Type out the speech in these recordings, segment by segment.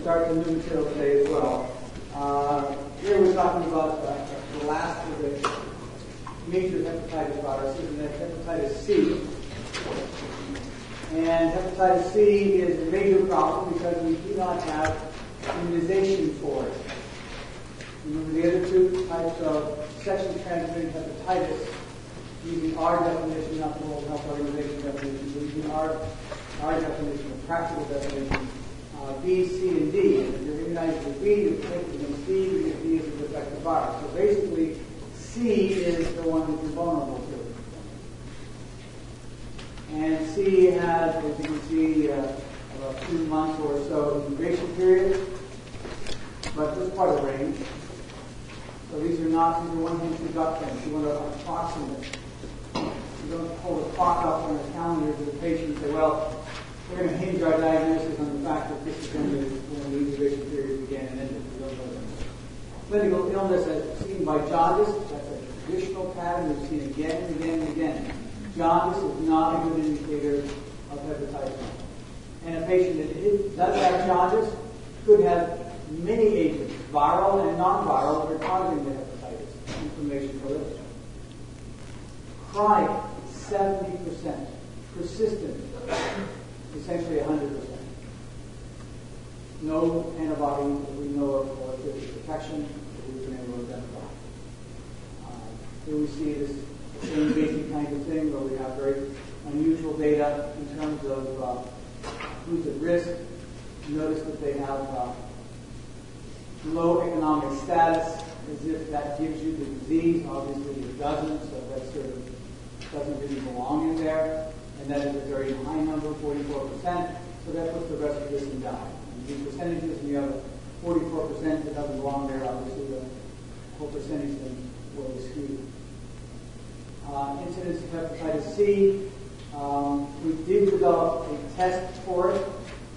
start the new material today as well. Here we're talking about the last of the major hepatitis viruses, and that's hepatitis C. And hepatitis C is a major problem because we do not have immunization for it. Remember the other two types of sexually transmitted hepatitis, using our definition, not the World Health Organization definition, but using our definition, a practical definition, B, C, and D. And if you're immunized with B, you're protected against D, because D is a defective virus. So basically, C is the one that you're vulnerable to. And C has, as you can see, about 2 months or so incubation period, but this part of the range. So these are one-hand introductions. You want to approximate. You don't hold a clock up on a calendar to the patient and say, well, we're going to hinge our diagnosis on the fact that this is when the incubation period began and ended. We don't know that. Clinical illness as seen by jaundice, that's a traditional pattern we've seen again and again and again. Jaundice is not a good indicator of hepatitis. And a patient that does have jaundice could have many agents, viral and non-viral, that are causing the hepatitis, inflammation, proliferation. Chronic, 70%. Persistent, essentially 100%. No antibody that we know of for protection that we've been able to identify. Here we see this same basic kind of thing where we have very unusual data in terms of who's at risk. Notice that they have low economic status, as if that gives you the disease. Obviously it doesn't, so that sort of doesn't really belong in there. And that is a very high number, 44%, so that puts the rest of this in down. And these percentages, and you have 44% that doesn't belong there, obviously the whole percentage then will be skewed. Incidence of hepatitis C, we did develop a test for it.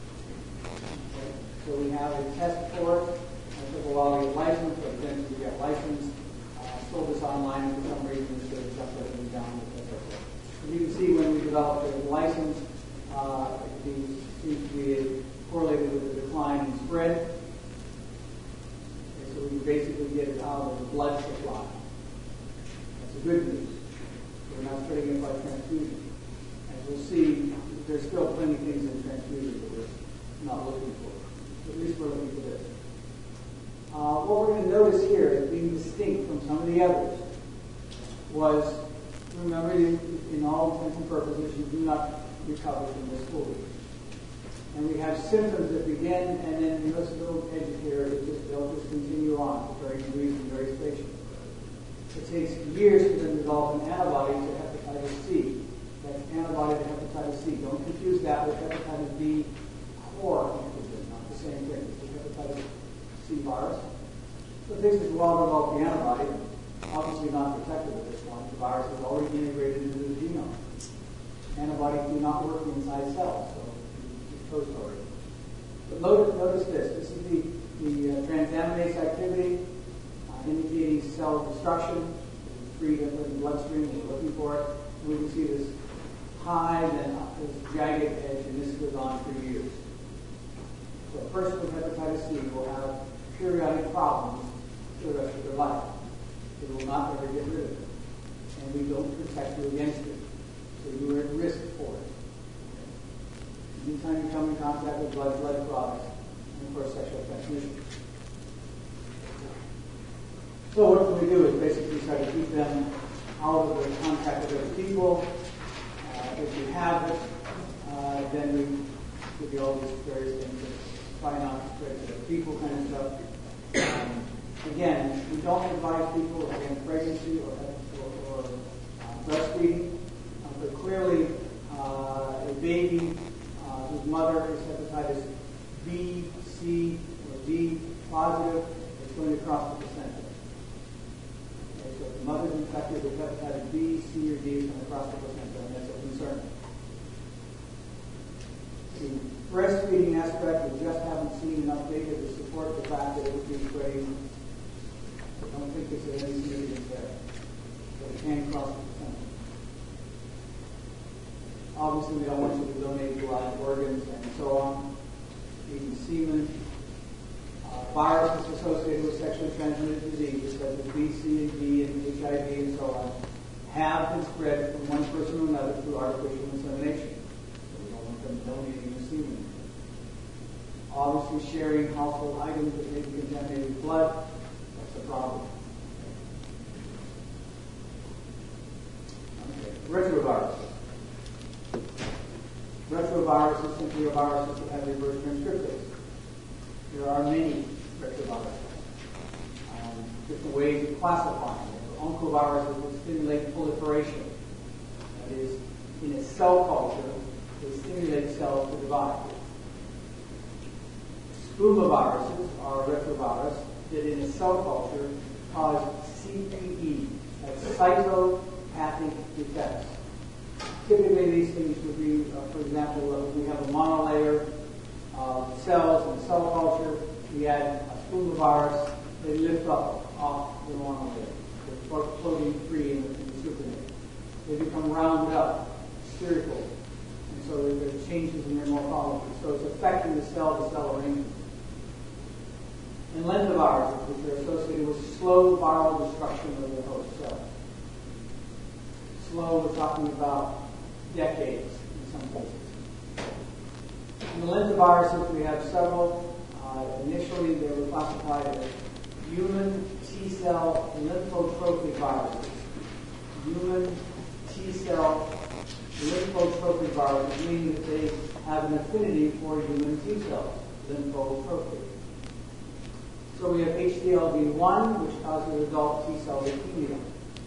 Okay. So we have a test for it. It took a while to get licensed, but eventually we got licensed. Sold this online, and for some reason it sort of jumped everything down. As you can see, when we developed a license, it seems to be correlated with a decline in spread. Okay, so we can basically get it out of the blood supply. That's the good news. We're not spreading it by transfusion. As we'll see, there's still plenty of things in transfusion that we're not looking for. At least we're looking for this. What we're going to notice here as being distinct from some of the others was, remember, in all intents and purposes, you do not recover from this fully. And we have symptoms that begin, and then you notice a little edge here, they'll just continue on for varying degrees and very spatial. It takes years to then develop an antibody to hepatitis C. That's antibody to hepatitis C. Don't confuse that with hepatitis B core antigen, not the same thing. It's the hepatitis C virus. So it takes us a while to develop the antibody. Obviously not protected at this point. The virus is already integrated into the genome. Antibodies do not work inside cells, so it's toast already. But notice this. This is the transaminase activity indicating cell destruction. Free to put in the bloodstream, we're looking for it. And we can see this high, then this jagged edge, and this goes on for years. So a person with hepatitis C will have periodic problems for the rest of their life. They will not ever get rid of it. And we don't protect you against it. So you are at risk for it. Okay. Anytime you come in contact with blood products, and of course sexual transmission. So what can we do is basically try to keep them out of the contact with other people. If you have it, then we give you all these various things that try not to spread to other people kind of stuff. Again, we don't advise people against pregnancy or breastfeeding, but clearly a baby whose mother is hepatitis B, C, or D positive is going to cross the placenta. Okay, so if the mother's infected with hepatitis B, C, or D, is going to cross the placenta, and that's a concern. The breastfeeding aspect, we just haven't seen enough data to support the fact that it would be spreading. I don't think there's any significance there. But it can cross the placenta. Obviously, we don't want you to donate blood, organs, and so on. Even semen. viruses associated with sexually transmitted diseases such as B, C, and D, and HIV, and so on, have been spread from one person to another through artificial insemination. So we don't want them donating or receiving. Obviously, sharing household items that may be contaminated with blood, that's a problem. Okay. Retroviruses. Retrovirus is simply a virus that has reverse transcriptase. There are many retroviruses. Different ways of classifying them. Oncoviruses will stimulate proliferation. That is, in a cell culture, they stimulate cells to divide. Spumaviruses are a retrovirus that in a cell culture cause CPE, that's cytopathic defects. Typically these things would be, for example, we have a monolayer of cells in cell culture, we add a spumavirus, they lift up off the monolayer. They're floating free in the supernatant. They become rounded up, spherical, and so there are changes in their morphology. So it's affecting the cell-to-cell arrangement. And lentiviruses, which are associated with slow viral destruction of the host cell. Slow, we're talking about decades in some cases. In the lentiviruses, we have several. Initially, they were classified as human T-cell lymphotrophic viruses. Human T-cell lymphotrophic viruses, meaning that they have an affinity for human T-cells, lymphotrophic. So we have HTLV1, which causes adult T-cell leukemia.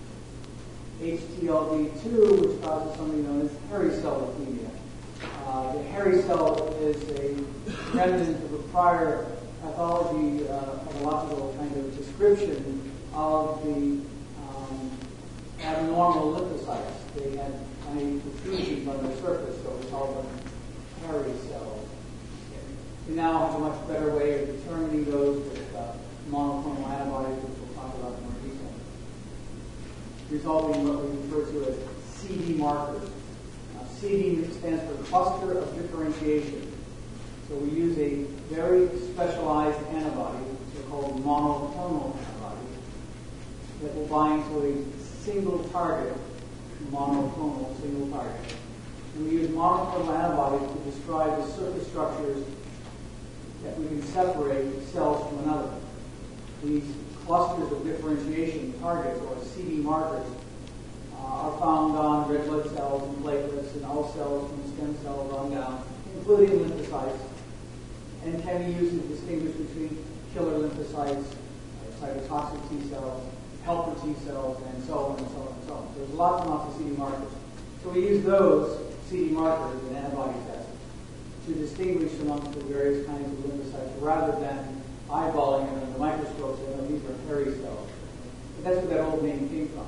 HTLV2, which causes something known as hairy cell leukemia. The hairy cell is a remnant of a prior pathology, pathological kind of description of the abnormal lymphocytes. They had tiny protrusions on their surface, so we call them hairy cells. We now have a much better way of determining those with monoclonal antibodies, which we'll talk about in more detail, resulting in what we refer to as CD markers. CD stands for cluster of differentiation. So we use a very specialized antibody, so-called monoclonal antibody, that will bind to a single target, monoclonal single target. And we use monoclonal antibodies to describe the surface structures that we can separate cells from another. These clusters of differentiation targets, or CD markers, are found on red blood cells and platelets and all cells from stem cells on down, including lymphocytes, and can be used to distinguish between killer lymphocytes, cytotoxic T cells, helper T cells, and so on and so on and so on. So there's lots and lots of CD markers. So we use those CD markers in antibody tests to distinguish amongst the various kinds of lymphocytes rather than eyeballing them under the microscope saying, oh, these are hairy cells. But that's where that old name came from.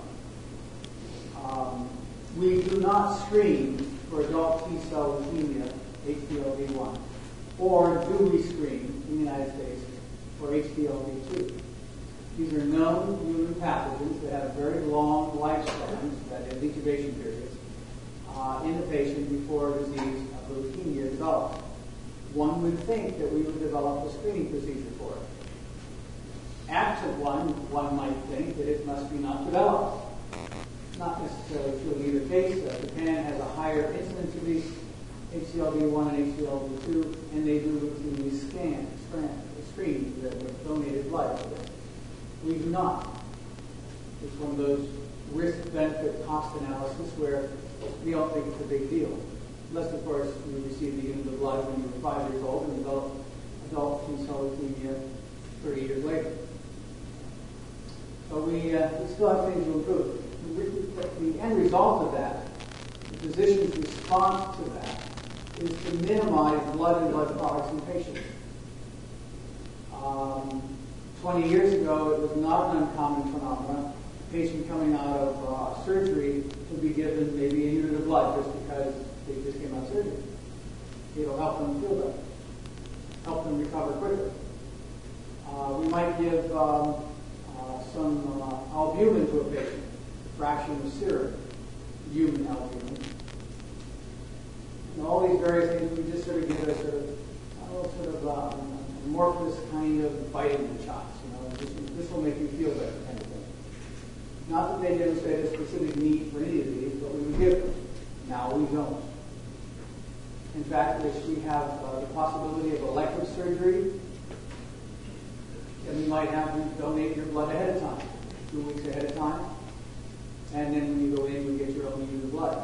We do not screen for adult T-cell leukemia, HTLV1, or do we screen in the United States for HTLV2. These are known human pathogens that have very long lifespans, that is, incubation periods, in the patient before a disease of leukemia develops. One would think that we would develop a screening procedure for it. Absent one might think that it must be not developed. Not necessarily true in either case. Japan has a higher incidence of these HCLV1 and HCLV2, and they do routinely screen with donated blood for them. We do not. It's one of those risk-benefit cost analysis where we don't think it's a big deal. Unless, of course, you receive the unit of blood when you were 5 years old and develop adult T-cell leukemia 30 years later. So we still have things to improve. The end result of that, the physician's response to that, is to minimize blood and blood products in patients. 20 years ago, it was not an uncommon phenomenon. A patient coming out of surgery would be given maybe a unit of blood just because they just came out of surgery. It'll help them feel better, help them recover quicker. We might give some albumin to a patient, a fraction of serum, human albumin. And all these various things, we just sort of give it a sort of amorphous kind of vitamin shots. This will make you feel better kind of thing. Not that they demonstrate a specific need for any of these, but we would give them. Now we don't. In fact, we have the possibility of elective surgery, and we might have you donate your blood ahead of time, 2 weeks ahead of time, and then when you go in, we get your own unit of blood.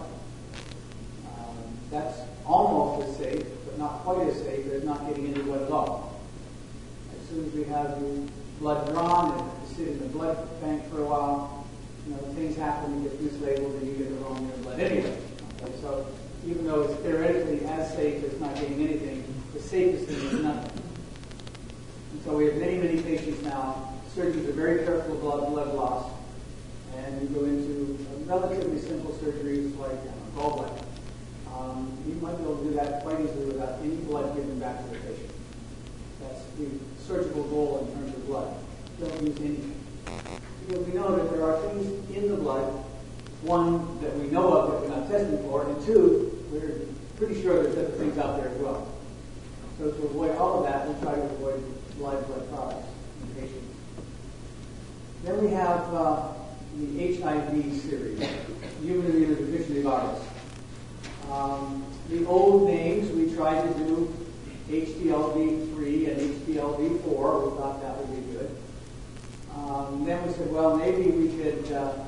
That's almost as safe, but not quite as safe as not getting any blood at all. As soon as we have your blood drawn and you sit in the blood bank for a while, things happen, you get mislabeled, and you get the wrong unit of blood anyway. Okay, so even though it's theoretically as safe as not getting anything, the safest thing is nothing. And so we have many, many patients now. Surgeons are very careful about blood loss, and we go into relatively simple surgeries like gallbladder. You might be able to do that quite easily without any blood given back to the patient. That's the surgical goal in terms of blood. Don't use anything. Because we know that there are things in the blood, one, that we know of that we're not testing for, and two, we're pretty sure there's other things out there as well. So to avoid all of that, we try to avoid live blood products in patients. Then we have the HIV series, human immunodeficiency virus. The old names, we tried to do HDLV3 and HDLV4. We thought that would be good. Then we said, well, maybe we could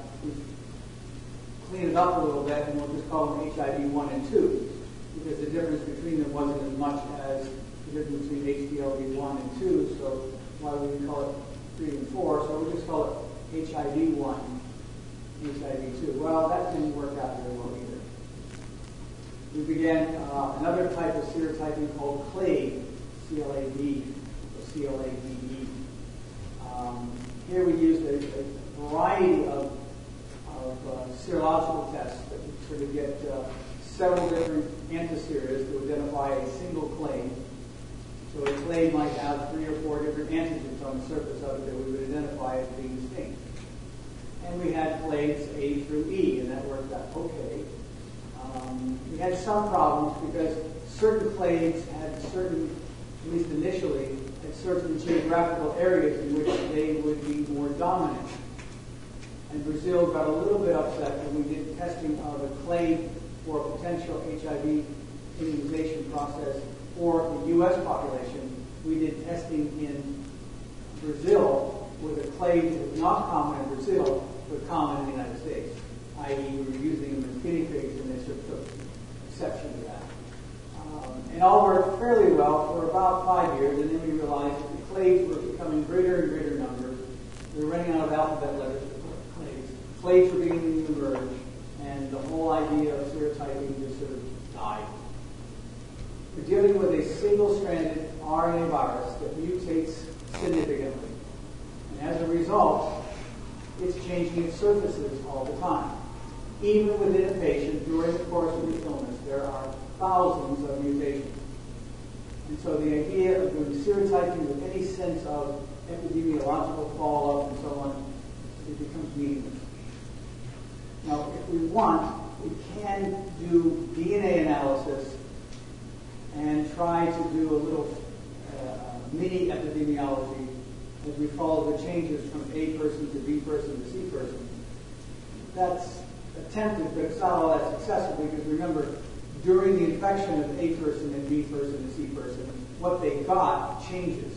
clean it up a little bit, and we'll just call them HIV 1 and 2, because the difference between them wasn't as much as the difference between HDLV 1 and 2, so why would we call it 3 and 4? So we'll just call it HIV 1, HIV 2. Well, that didn't work out very well either. We began another type of serotyping called CLADE, C-L-A-D, or C-L-A-D-E. Here we used a variety of serological tests that would sort of get several different antiseras to identify a single clade. So a clade might have 3 or 4 different antigens on the surface of it that we would identify as being distinct. And we had clades A through E, and that worked out okay. We had some problems because certain clades had certain, at least initially, had certain geographical areas in which they would be more dominant. And Brazil got a little bit upset when we did testing of a clade for a potential HIV immunization process for the U.S. population. We did testing in Brazil with a clade that was not common in Brazil, but common in the United States, i.e. we were using them as guinea pigs, and they sort of took exception to that. And all worked fairly well for about 5 years, and then we realized that the clades were becoming greater and greater numbers. We were running out of alphabet letters for clades. Clades were beginning to emerge, and the whole idea of serotyping just sort of died. We're dealing with a single-stranded RNA virus that mutates significantly. And as a result, it's changing its surfaces all the time. Even within a patient, during the course of the illness, there are thousands of mutations. And so the idea of doing serotyping with any sense of epidemiological follow-up and so on, it becomes meaningless. Now, if we want, we can do DNA analysis and try to do a little mini epidemiology as we follow the changes from A person to B person to C person. That's attempted, but it's not all that successful because remember, during the infection of A person and B person and C person, what they got changes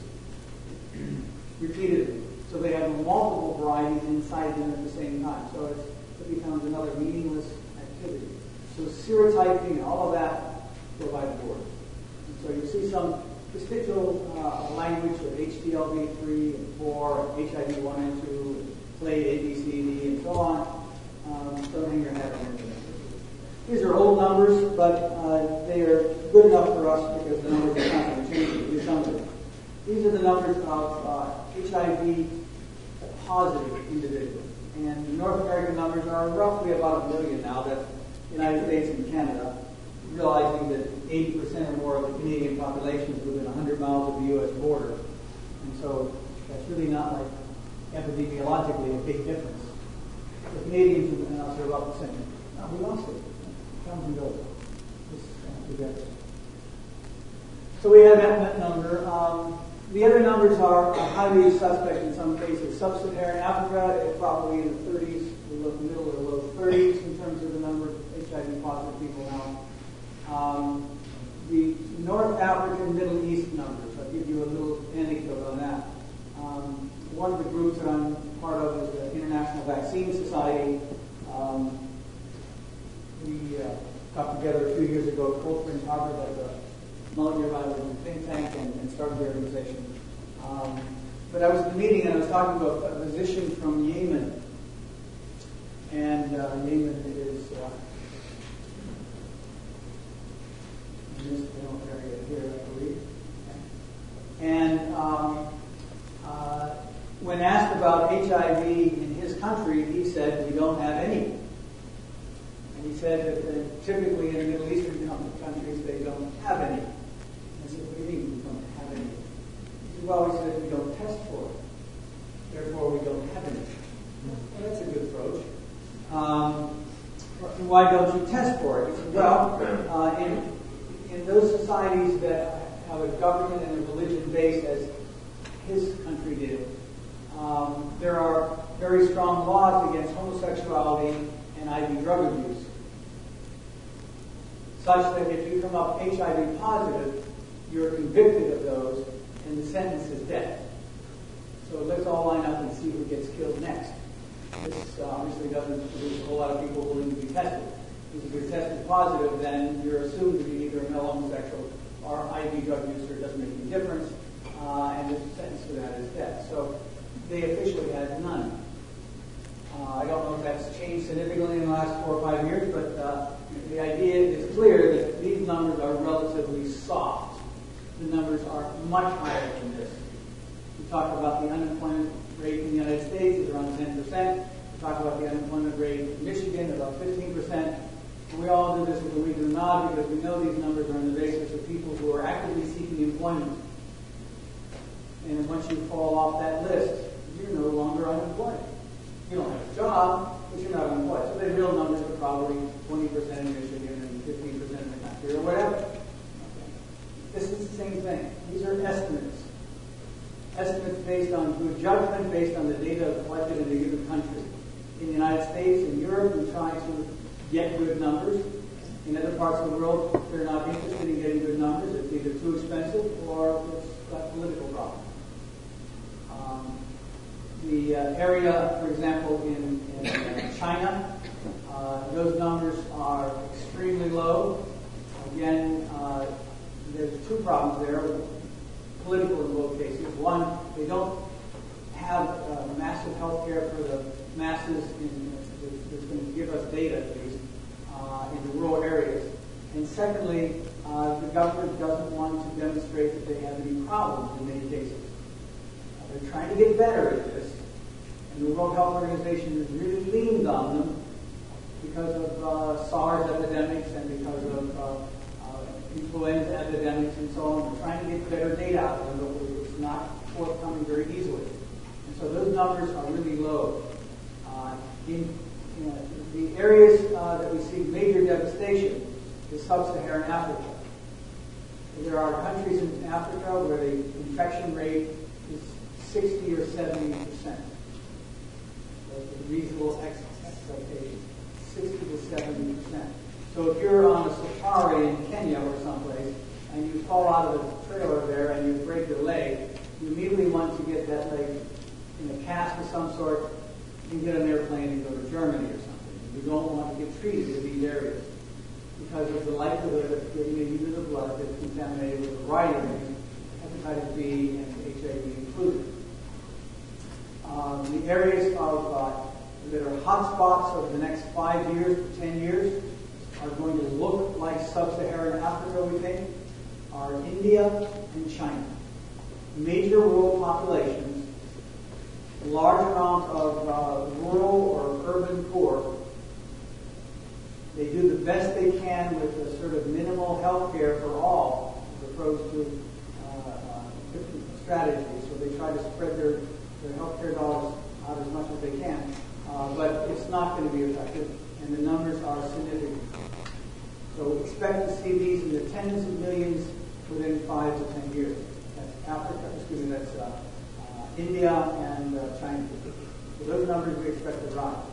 repeatedly. So they have multiple varieties inside them at the same time. So it becomes another meaningless activity. So serotyping and all of that go by the board. And so you see some vestigial language of HDLV3 and 4, and HIV 1 and 2, clade A, B, C, D, and so on. Don't hang your hat on anything. These are old numbers, but they are good enough for us because the numbers are not going to change if we do something. These are the numbers of HIV positive individuals. And the North American numbers are roughly about 1 million now. That's the United States and Canada, realizing that 80% or more of the Canadian population is within 100 miles of the U.S. border. And so that's really not like epidemiologically a big difference. The Canadians and us are about the same. No, we lost it. Comes and goes. So we have that number. The other numbers are highly suspect in some cases. Sub-Saharan Africa is probably in the 30s, the middle or low 30s in terms of the number of HIV positive people now. The North African Middle East numbers, I'll give you a little anecdote on that. One of the groups that I'm part of is the International Vaccine Society. We got together a few years ago at Cold Spring Harbor as a Mulligan Island think tank and started the organization. But I was at the meeting and I was talking to a physician from Yemen. And Yemen is in this area here, I believe. And when asked about HIV in his country, he said, "We don't have any." And he said that typically in Middle Eastern countries, they don't have any. I said, "What do you mean we don't have any?" He said, "Well," he said, "we don't test for it. Therefore, we don't have any." Well, that's a good approach. Why don't you test for it? He said, "Well, in those societies that have a government and a religion base, as his country did, there are very strong laws against homosexuality and IV drug abuse, such that if you come up HIV positive, you're convicted of those, and the sentence is death. So let's all line up and see who gets killed next." This obviously doesn't produce a whole lot of people willing to be tested. Because if you're tested positive, then you're assumed to be either a male homosexual or IV drug user. It doesn't make any difference, and the sentence for that is death. So they officially had none. I don't know if that's changed significantly in the last 4 or 5 years, but the idea is clear that these numbers are relatively soft. The numbers are much higher than this. We talk about the unemployment rate in the United States is around 10%. We talk about the unemployment rate in Michigan, about 15%. And we all do this with a wink and a nod because we know these numbers are on the basis of people who are actively seeking employment. And once you fall off that list, you're no longer unemployed. You don't have a job, but you're not unemployed. So the real numbers are probably 20% in Michigan and 15% in the country or whatever. Okay. This is the same thing. These are estimates. Estimates based on good judgment, based on the data collected in a given country. In the United States and Europe, we try to get good numbers. In other parts of the world, they're not interested in getting good numbers. It's either too expensive or it's got political problems. The area, for example, in China, those numbers are extremely low. Again, there's 2 problems there. Political in both cases. One, they don't have massive health care for the masses that's going to give us data, at least, in the rural areas. And secondly, the government doesn't want to demonstrate that they have any problems in many cases. They're trying to get better at this, and the World Health Organization has really leaned on them because of SARS epidemics and because of influenza epidemics and so on. We're trying to get better data out of them, but it's not forthcoming very easily. And so those numbers are really low. In the areas that we see major devastation is sub-Saharan Africa. There are countries in Africa where the infection rate is 60 or 70%. That's a reasonable expectation. 60 to 70%. So if you're on a safari in Kenya or someplace, and you fall out of the trailer there and you break your leg, you immediately want to get that leg in a cast of some sort and get on an airplane and go to Germany or something. You don't want to get treated in these areas because of the likelihood of getting into the blood that's contaminated with a variety of things, hepatitis B and HIV included. The areas that are hotspots over the next 5 years to 10 years are going to look like sub-Saharan Africa, we think, are India and China. Major rural populations, large amount of rural or urban poor. They do the best they can with a sort of minimal health care for all, as opposed to strategies. So they try to spread their health care dollars out as much as they can. But it's not going to be effective, and the numbers are significant. So expect to see these in the tens of millions within 5 to 10 years. That's India and China. So those numbers we expect to rise.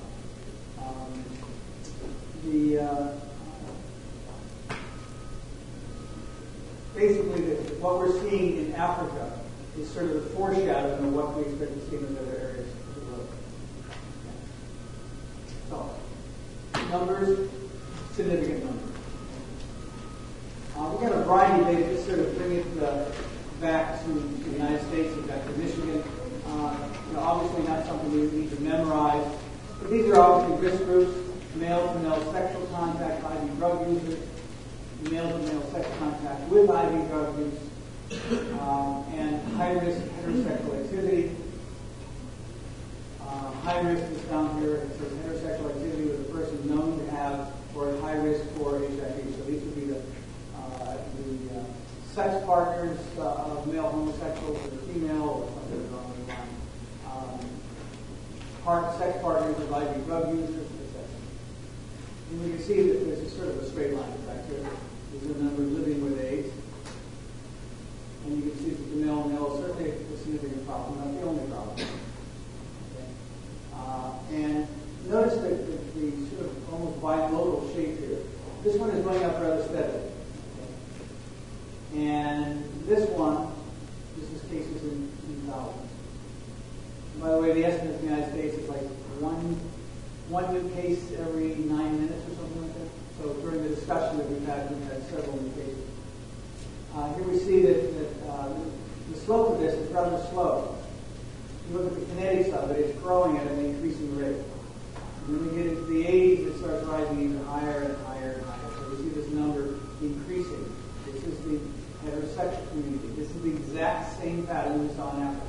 Basically, what we're seeing in Africa is sort of the foreshadowing of what we expect to see in other areas of the world. So, numbers, significant numbers. We've got a variety of data to sort of bring it back to the United States and back to Michigan. Obviously not something we need to memorize, but these are obviously risk groups: male-to-male sexual contact, IV drug users, male-to-male sex contact with IV drug use, and high-risk heterosexual activity. High risk is down here. It says heterosexual activity with a person known to have or at high risk for HIV. So these would be the sex partners of male homosexuals or female or something along the line. Sex partners of IV drug users, etc. And we can see that there's a sort of a straight line effect here. There's a number living with AIDS. And you can see that the male is certainly a significant problem, not the only problem. Okay. And notice that the sort of almost bimodal shape here. This one is going up rather steadily. And this one, this is cases in thousands. And by the way, the estimate in the United States is like one new case every 9 minutes or something like that. So during the discussion that we've had several new cases. Here we see that the slope of this is rather slow. You look at the kinetics of it, it's growing at an increasing rate. And when we get into the 80s, it starts rising even higher and higher and higher. So we see this number increasing. This is the heterosexual community. This is the exact same pattern we saw in Africa.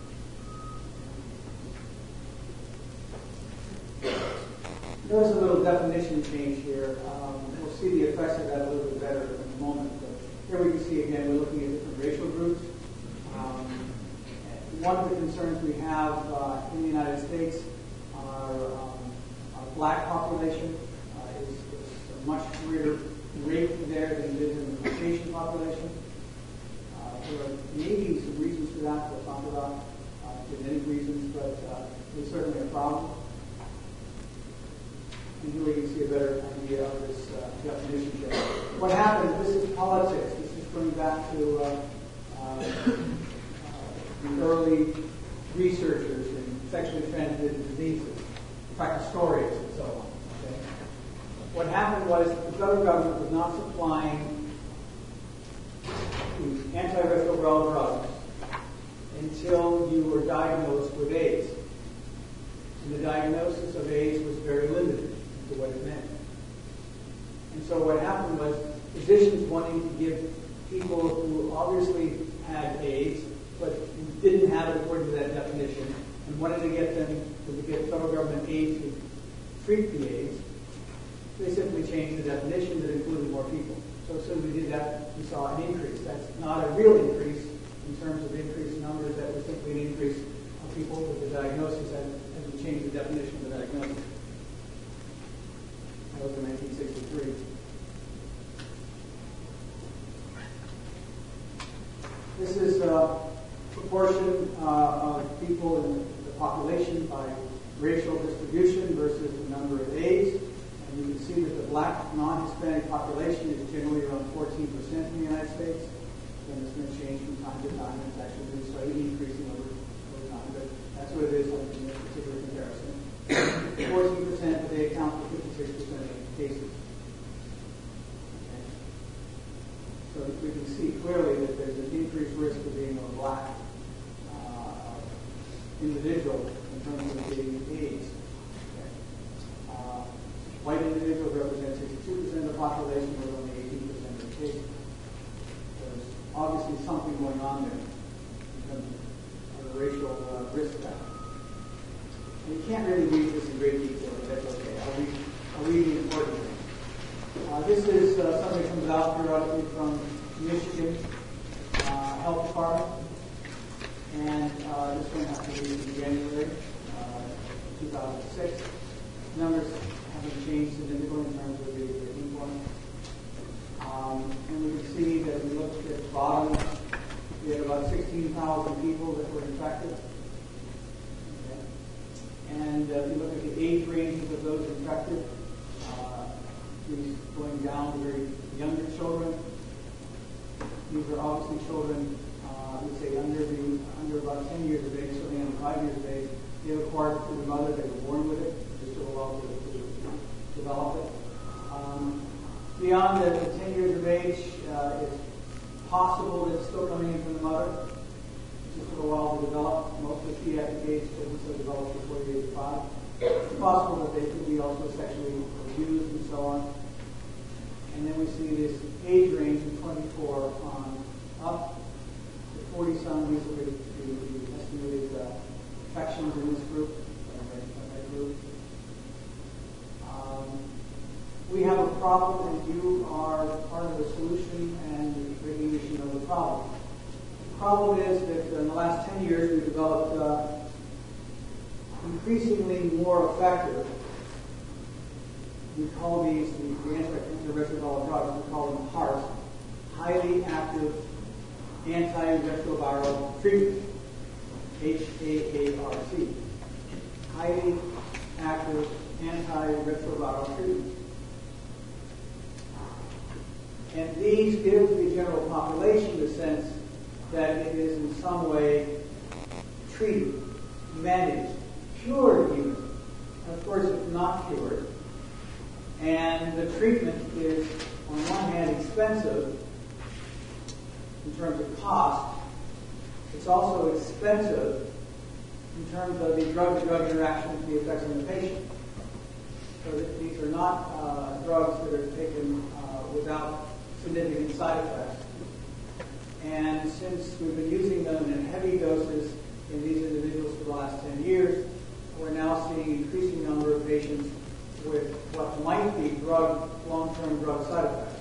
There's a little definition change here. We'll see the effects of that a little bit better in a moment. But here we can see again, we're looking at different racial groups. One of the concerns we have in the United States, our black population is a much greater rate there than it is in the Caucasian population. There are maybe some reasons for that we'll talk about, genetic reasons, but it's certainly a problem. And here we can see a better idea of this definition here. What happens, this is politics. This is going back to the early researchers in sexually transmitted diseases, historians and so on. Okay? What happened was the federal government was not supplying the antiretroviral drugs until you were diagnosed with AIDS. And the diagnosis of AIDS was very limited to what it meant. And so what happened was physicians wanting to give people who obviously had AIDS but didn't have it according to that definition and wanted to get them to get federal government aid to treat the AIDS, they simply changed the definition that included more people. So as soon as we did that, we saw an increase. That's not a real increase in terms of increased numbers. That was simply an increase of people with the diagnosis as we changed the definition of the diagnosis. That was in 1963. This is proportion of people in the population by racial distribution versus the number of AIDS. And you can see that the black non-Hispanic population is generally around 14% in the United States. And it's going to change from time to time. It's actually been slightly increasing over time, but that's what it is in this particular comparison. 14%, but they account for 56% of cases. Okay. So we can see clearly that there's an increased risk of being a black individual in terms of getting AIDS. Okay. White individuals represent 62% of the population, with only 18% of the cases. There's obviously something going on there in terms of the racial risk factor. And you can't really read this in great detail, but that's okay. I'll read the important things. This is something that comes out periodically from Michigan Health Department. And this one happened to be in January 2006. Numbers haven't changed significantly in terms of the employment. And we can see that we look at the bottom We had about 16,000 people that were infected. Okay. And if you look at the age ranges of those infected, these going down to very younger children. These are obviously children, I would say, under about 10 years of age, certainly under 5 years of age. They have acquired it through their mother. They were born with it. They're still allowed to develop it. Beyond the 10 years of age, it's possible that it's still coming in from the mother. It just took a while to develop. Most of the pediatric age children still develop before the age of 5. It's possible that they could be also sexually abused and so on. And then we see this age range from 24 on up to 40-some. These are the estimated infections in this group, that group. We have a problem, and you are part of the solution and the recognition of the problem. The problem is that in the last 10 years we've developed increasingly more effective. We call these the antiretroviral drugs. We call them HAART, highly active antiretroviral treatment. HAART, highly active antiretroviral treatment. And these give the general population the sense that it is in some way treated, managed, cured even. And of course, it's not cured. And the treatment is, on one hand, expensive in terms of cost. It's also expensive in terms of the drug-to-drug interaction, the effects on the patient. So that these are not drugs that are taken without significant side effects. And since we've been using them in heavy doses in these individuals for the last 10 years, we're now seeing an increasing number of patients with what might be long-term drug side effects.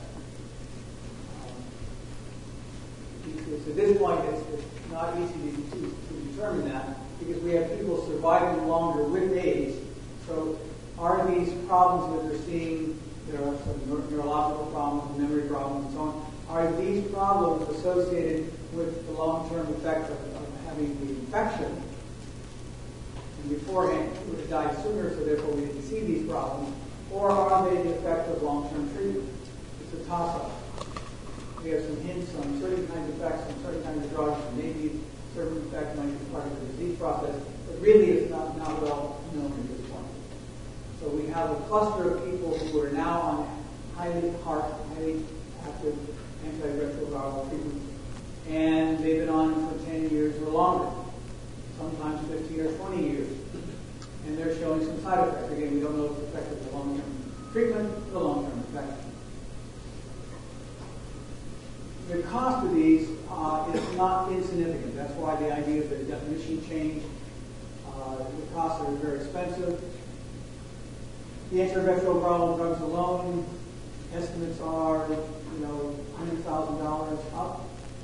At this point, it's not easy to determine that because we have people surviving longer with AIDS. So are these problems that they're seeing, there are some neurological problems, memory problems, and so on, are these problems associated with the long-term effect of having the infection? And beforehand, we would have died sooner, so therefore we didn't see these problems. Or are they the effect of long-term treatment? It's a toss-up. We have some hints on certain kinds of effects on certain kinds of drugs, and maybe certain effects might be part of the disease process, but really it's not well known at this point. So we have a cluster of people who are now on highly active antiretroviral treatment, and they've been on for 10 years or longer, sometimes 15 or 20 years. And they're showing some side effects. Again, we don't know if it's effective the long-term treatment or the long-term infection. The cost of these is not insignificant. That's why the idea of the definition change. The costs are very expensive. The antiretroviral drugs alone, estimates are, $100,000 up.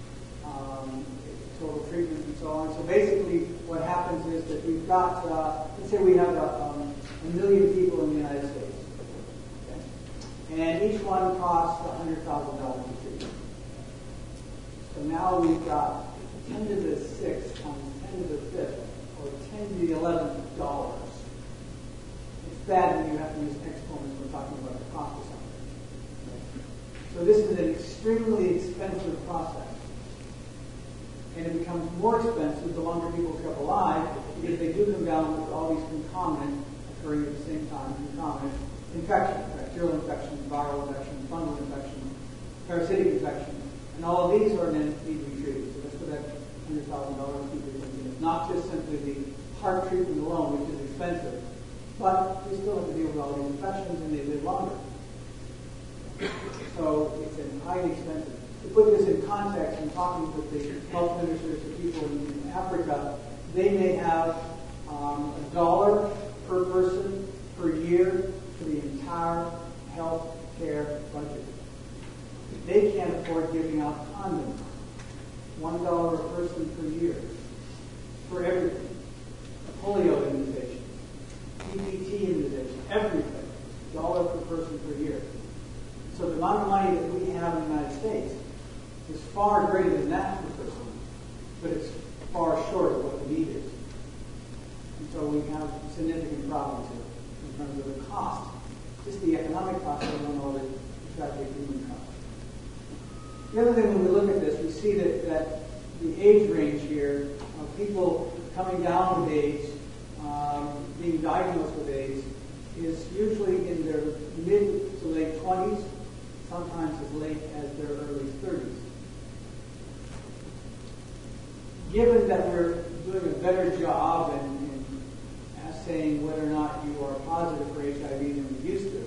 Total treatment and so on. So basically, what happens is that we've got, let's say we have a million people in the United States, okay? And each one costs $100,000 to treat. So now we've got 10 to the 6th times 10 to the 5th, or 10 to the 11th dollars. It's bad when you have to use exponents when we're talking about the cost of something. Okay? So this is an extremely expensive process. And it becomes more expensive the longer people are kept alive because they do come down with all these concomitant occurring at the same time, concomitant infections, bacterial infections, viral infections, fungal infections, parasitic infections, and all of these are then need to be treated. So that's what that $100,000 people are thinking. It's not just simply the heart treatment alone, which is expensive, but they still have to deal with all these infections and they live longer. So it's highly expensive. To put this in context, in talking with the health ministers of people in Africa, they may have $1 per person per year for the entire health care budget. They can't afford giving out condoms. $1 a person per year for everything. Polio immunization, DPT immunization, everything. $1 per person per year. So the amount of money that we have in the United States is far greater than that per person. traveling to in terms of the cost. Just the economic cost, I don't know the exactly human cost. The other thing when we look at this, we see that the age range here of people coming down with AIDS, being diagnosed with AIDS, is usually in their mid to late 20s, sometimes as late as their early 30s. Given that we're doing a better job in assaying whether or not you are positive for HIV than we used to,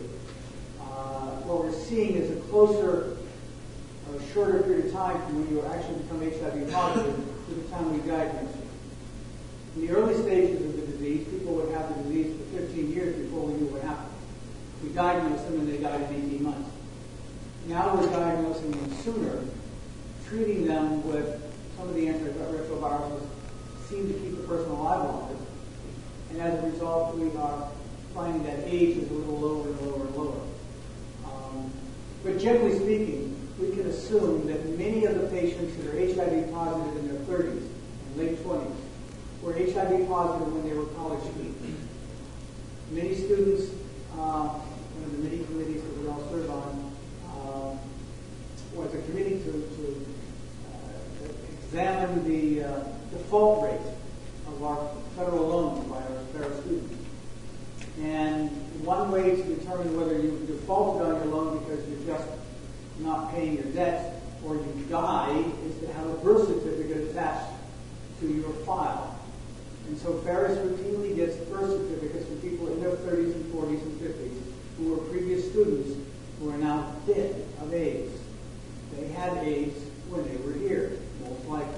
what we're seeing is a closer or shorter period of time from when you actually become HIV positive to the time we diagnose you. In the early stages of the disease, people would have the disease for 15 years before we knew what happened. We diagnosed them and they died in 18 months. Now we're diagnosing them sooner, treating them with some of the antiretrovirals seem to keep the person alive longer. And as a result, we are finding that age is a little lower and lower and lower. But generally speaking, we can assume that many of the patients that are HIV positive in their 30s and late 20s were HIV positive when they were college students. Many students, one of the many committees that we all serve on, was a committee to examine the default rate of our federal loans by our federal students. And one way to determine whether you defaulted on your loan because you're just not paying your debt or you die is to have a birth certificate attached to your file. And so Ferris routinely gets birth certificates from people in their 30s and 40s and 50s who were previous students who are now dead of AIDS. They had AIDS when they were here, most likely.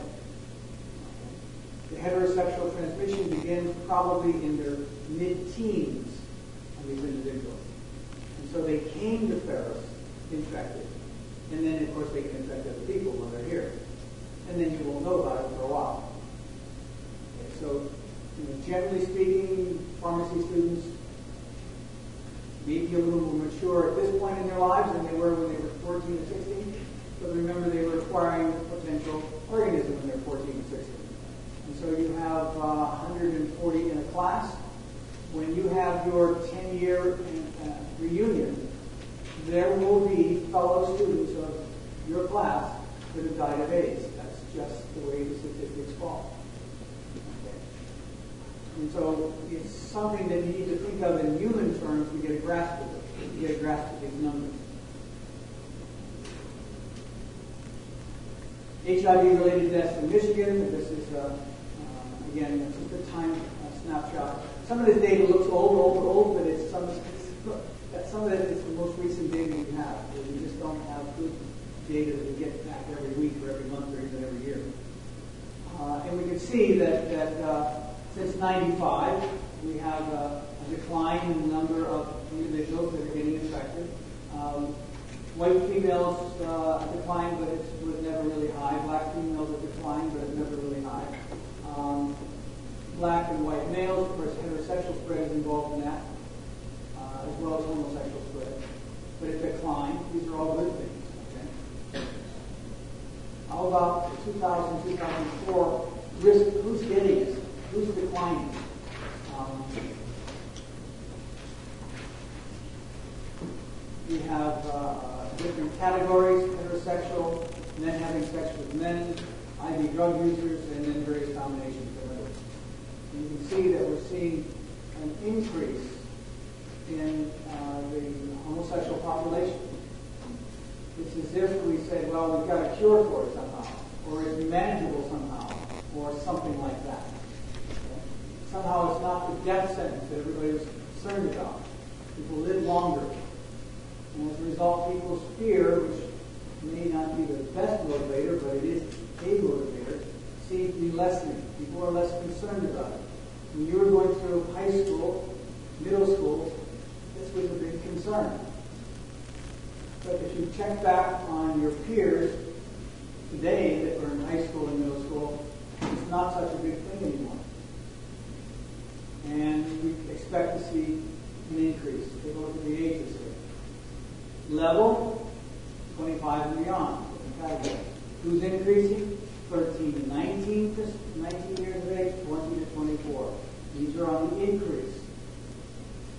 The heterosexual transmission begins probably in their mid-teens of these individuals. And so they came to Ferris infected. And then, of course, they can infect other people when they're here. And then you won't know about it for a while. Okay, so, generally speaking, pharmacy students may be a little more mature at this point in their lives than they were when they were 14 and 16. But remember, they were acquiring potential organism when they're 14 and 16. And so you have 140 in a class. When you have your 10-year reunion, there will be fellow students of your class that have died of AIDS. That's just the way the statistics fall. Okay. And so it's something that you need to think of in human terms to get a grasp of it, to get a grasp of these numbers. HIV-related deaths in Michigan. This is, again, just a time snapshot. Some of this data looks old, but it's some of it is the most recent data we have. We just don't have good data that we get back every week or every month or even every year. And we can see that since 95, we have a decline in the number of individuals that are getting infected. White females declined, but it was never really high. Black females have declined, but it's never really high. Black and white males, of course, heterosexual spread is involved in that, as well as homosexual spread. But it declined. These are all good things. Okay? How about 2000, 2004 risk? Who's getting it? Who's declining? We have different categories: heterosexual, men having sex with men, IV drug users, and then various combinations of others. And you can see that we're seeing an increase in the homosexual population. It's as if we say, well, we've got a cure for it somehow, or it's manageable somehow, or something like that. Okay? Somehow it's not the death sentence that everybody was concerned about. People live longer. And as a result, people's fear, which may not be the best motivator, but it is a motivator, seems to be lessening. People are less concerned about it. When you were going through high school, middle school, this was a big concern. But if you check back on your peers today that were in high school and middle school, it's not such a big thing anymore. And we expect to see an increase. Take a look at the ages here. Level, 25 and beyond. Who's increasing? 13 to 19 years of age, 20 to 24. These are on the increase.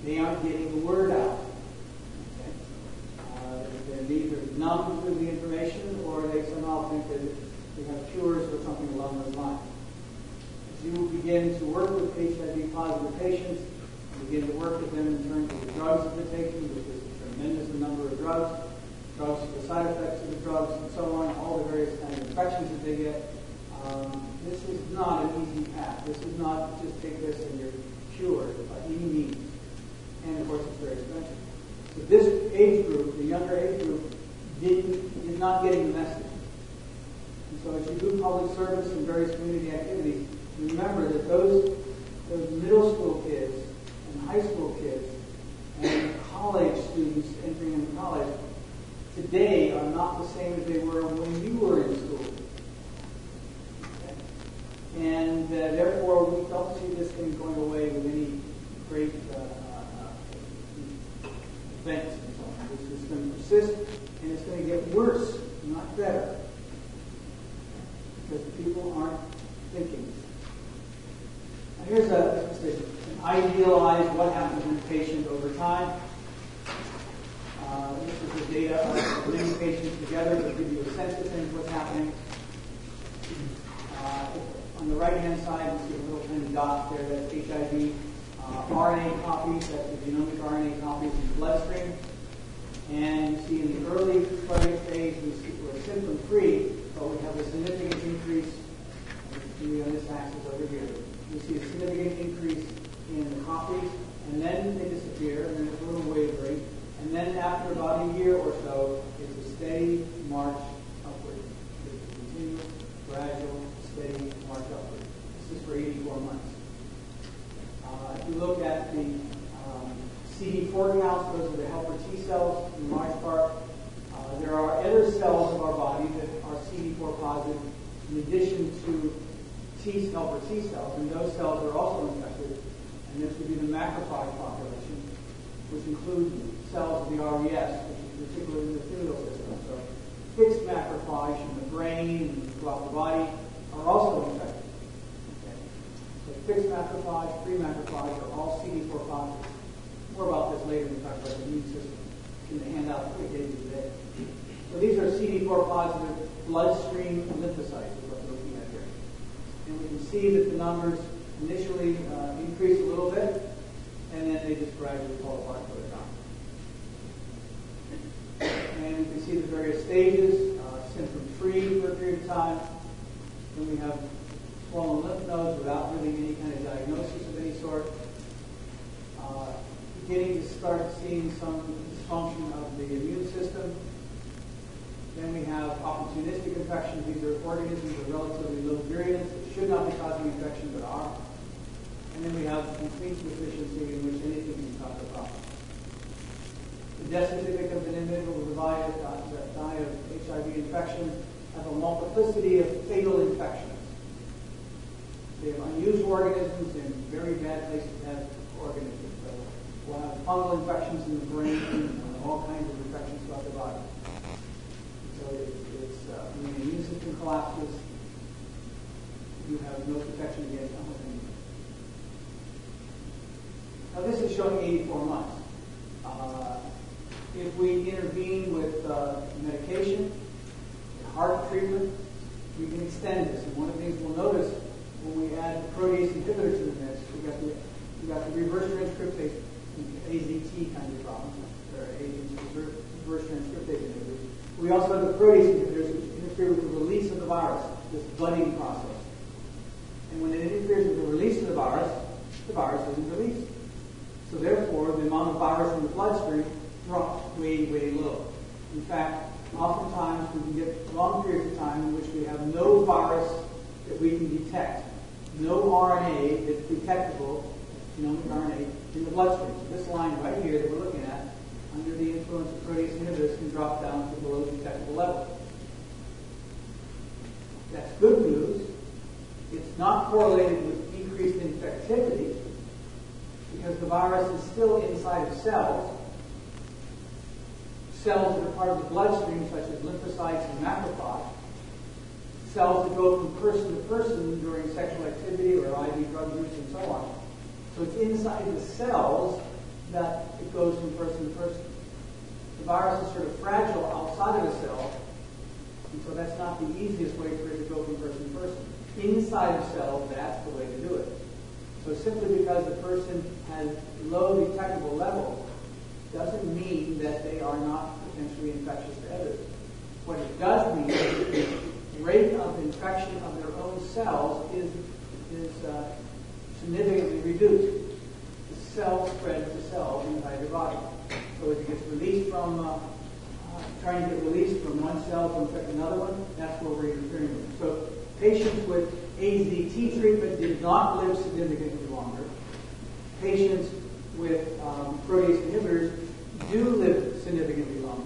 They aren't getting the word out. Okay? They're either numb to the information, or they somehow think that they have cures or something along those lines. As you begin to work with HIV-positive patients, begin to work with them in terms of the drugs that they're taking, which is a tremendous number of drugs for the side effects of the drugs, and so on, all the various kinds of infections that they get. This is not an easy path. This is not just take this and you're cured by any means. And of course, it's very expensive. So this age group, the younger age group, is not getting the message. And so as you do public service and various community activities, remember that those middle school kids and high school kids and college students entering into college today are not the same as they were when you were in school. Okay? And therefore, we don't see this thing going away with any great events and so on. This is going to persist, and it's going to get worse, not better. Because people aren't thinking. Now here's an idealized what happens in a patient over time. This is the data of many patients together to give you a sense of things, what's happening. On the right-hand side, you see a little tiny dot there, that's HIV RNA copies, that's the genomic RNA copies in the bloodstream. And you see in the early phase, we're symptom-free, but we have a significant increase, on this axis over here. You see a significant increase in the copies, and then they disappear, and then there's a little wavering. And then after about a year or so, it's a steady march upward. It's a continuous, gradual, steady march upward. This is for 84 months. If you look at the CD4 counts, those are the helper T cells in large part. There are other cells of our body that are CD4 positive in addition to helper T cells, and those cells are also infected. And this would be the macrophage population, which includes cells of the RES, which is particularly in the endothelial system. So fixed macrophage in the brain and throughout the body are also infected. Okay. So fixed macrophage, free macrophage are all CD4 positive. More about this later when we talk about the immune system in the handout that we gave you today. So these are CD4 positive bloodstream lymphocytes is what we're looking at here. And we can see that the numbers initially increase a little bit, and then they just gradually fall apart further down. And you can see the various stages, symptom-free for a period of time. Then we have swollen lymph nodes without really any kind of diagnosis of any sort. Beginning to start seeing some dysfunction of the immune system. Then we have opportunistic infections. These are organisms of relatively low virulence that should not be causing infection but are. And then we have complete deficiency in which anything can cause a problem. The death certificate of an individual that die of HIV infection have a multiplicity of fatal infections. They have unusual organisms in very bad places to have organisms. So we'll have fungal infections in the brain and all kinds of infections throughout the body. So it's when the immune system collapses, you have no protection against anything. Now this is showing 84 months. If we intervene with medication, heart treatment, we can extend this. And one of the things we'll notice when we add the protease inhibitor to the mix, we got the reverse transcriptase, AZT kind of problems, or reverse transcriptase inhibitors. We also have the protease inhibitors which interfere with the release of the virus, this budding process. And when it interferes with the release of the virus isn't released. So therefore, the amount of virus in the bloodstream drops way, way low. In fact, oftentimes we can get long periods of time in which we have no virus that we can detect, no RNA that's detectable, genomic RNA, in the bloodstream. So this line right here that we're looking at, under the influence of protease inhibitors, can drop down to below detectable levels. That's good news. It's not correlated with increased infectivity, because the virus is still inside of cells that are part of the bloodstream, such as lymphocytes and macrophages, cells that go from person to person during sexual activity or IV drug use and so on. So it's inside the cells that it goes from person to person. The virus is sort of fragile outside of a cell, and so that's not the easiest way for it to go from person to person. Inside a cell, that's the way to do it. So simply because the person has low detectable levels doesn't mean that they are not potentially infectious to others. What it does mean is the rate of infection of their own cells is significantly reduced. The cell spreads to cells inside your body. So as it gets released from, trying to get released from one cell to infect another one, that's where we're interfering with. So patients with AZT treatment did not live significantly longer. Patients with protease inhibitors do live significantly longer.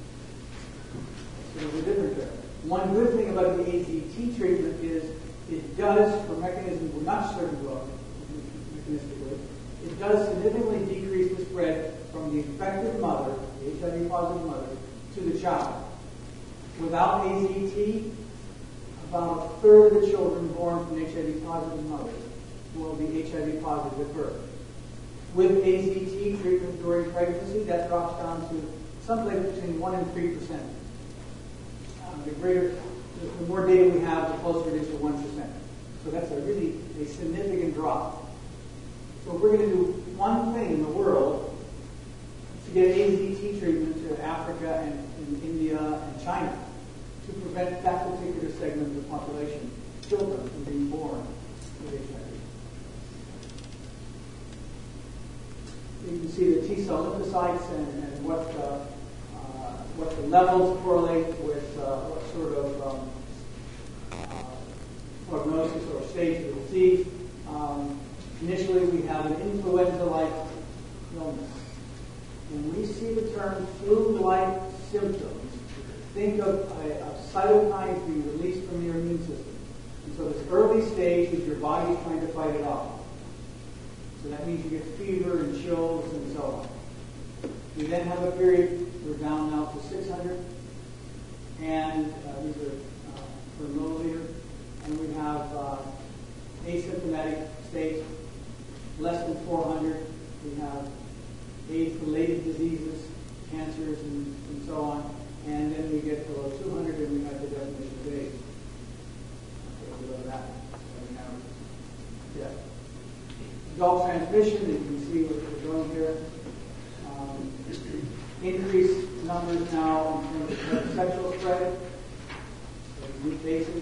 So there's a difference there. One good thing about the AZT treatment is it does, for mechanisms we're not certain of mechanistically, it does significantly decrease the spread from the infected mother, the HIV-positive mother, to the child. Without AZT, about a third of the children born from HIV-positive mothers will be HIV-positive at birth. With AZT treatment during pregnancy, that drops down to someplace between 1 and 3%. The more data we have, the closer it is to 1%. So that's a significant drop. So if we're going to do one thing in the world to get AZT treatment to Africa and India and China to prevent that particular segment of the population, children, from being born with HIV. You can see the T cell lymphocytes and what the levels correlate with what sort of prognosis or stage of the disease. Initially, we have an influenza-like illness. When we see the term flu-like symptoms, think of cytokines being released from your immune system. And so this early stage is your body trying to fight it off. So that means you get fever and chills and so on. We then have a period, we're down now to 600, and these are per milliliter, and we have asymptomatic state, less than 400. We have AIDS-related diseases, cancers, and so on, and then we get below 200, and we have the definition of AIDS. Okay, below that, we have death. Adult transmission, you can see what we're doing here. Increased numbers now in terms of sexual spread, new cases.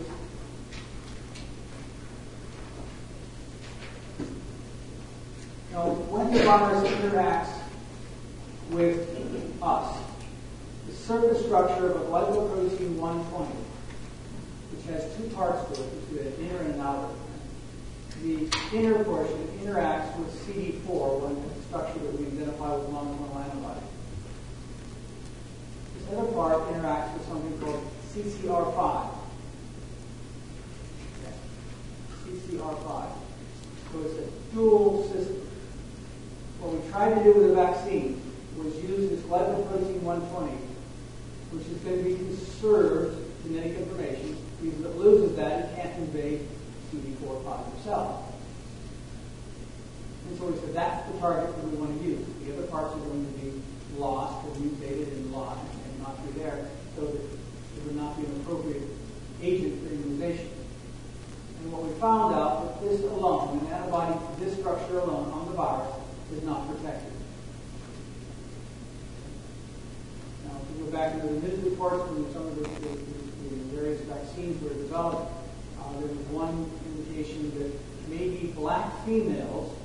Now, when the virus interacts with us, the surface structure of a glycoprotein 120, which has two parts to it, which is an inner and an outer. The inner portion interacts with CD4, one structure that we identify with monoclonal antibodies. This other part interacts with something called CCR5. Okay. CCR5. So it's a dual system. What we tried to do with the vaccine was use this glycoprotein 120, which is going to be conserved genetic information, because if it loses that, it can't invade CD4 positive cells. And so we said that's the target that we want to use. The other parts are going to be lost or mutated and lost and not be there, so that it would not be an appropriate agent for immunization. And what we found out that this alone, an antibody to this structure alone on the virus, is not protected. Now, if we go back into the news reports from some of the various vaccines that were developed, there was one indication that maybe black females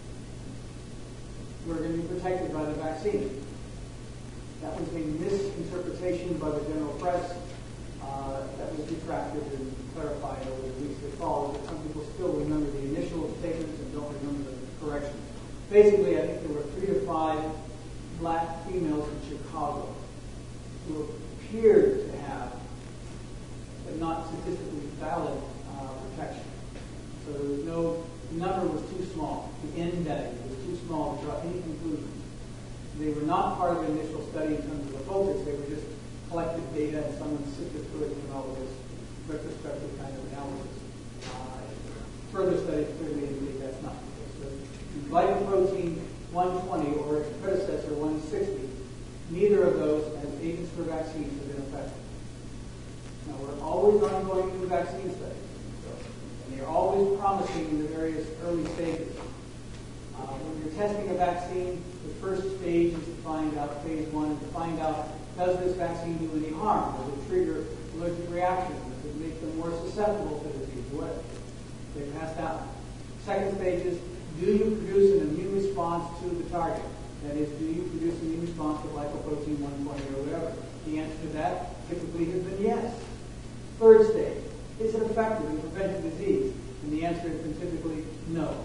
were going to be protected by the vaccine. That was a misinterpretation by the general press that was retracted and clarified over the weeks that followed, but some people still remember the initial statements and don't remember the corrections. Basically, I think there were 3 to 5 black females in Chicago who appeared to have, but not statistically valid, protection. So there was the number was too small. The N value was too small to draw any conclusions. They were not part of the initial study in terms of the focus. They were just collected data and someone sifted through it and came out with this retrospective kind of analysis. Further studies clearly indicate that's not the case. So glycoprotein 120 or its predecessor 160, neither of those as agents for vaccines have been effective. Now, we're always ongoing new vaccine studies, and they're always promising in the various early stages. When you're testing a vaccine, the first stage is to find out, phase 1, is to find out, does this vaccine do any harm? Does it trigger allergic reactions? Does it make them more susceptible to disease? What? They pass that one. Second stage is, do you produce an immune response to the target? That is, do you produce an immune response to lipoprotein 120 or whatever? The answer to that typically has been yes. Third stage, is it effective in preventing disease? And the answer has been typically no.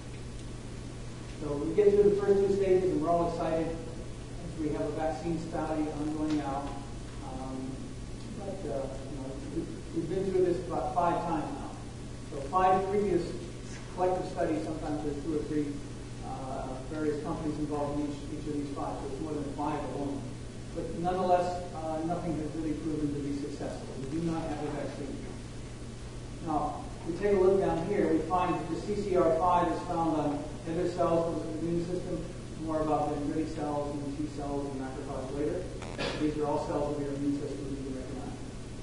So we get through the first two stages, and we're all excited as we have a vaccine study ongoing now. We've been through this about 5 times now. So 5 previous collective studies. Sometimes there's 2 or 3 various companies involved in each of these 5. So it's more than 5 alone. But nonetheless, nothing has really proven to be successful. We do not have a vaccine. Now, if we take a look down here, we find that the CCR5 is found on other cells of the immune system. More about the dendritic cells and T cells and macrophages later. These are all cells of your immune system that you recognize.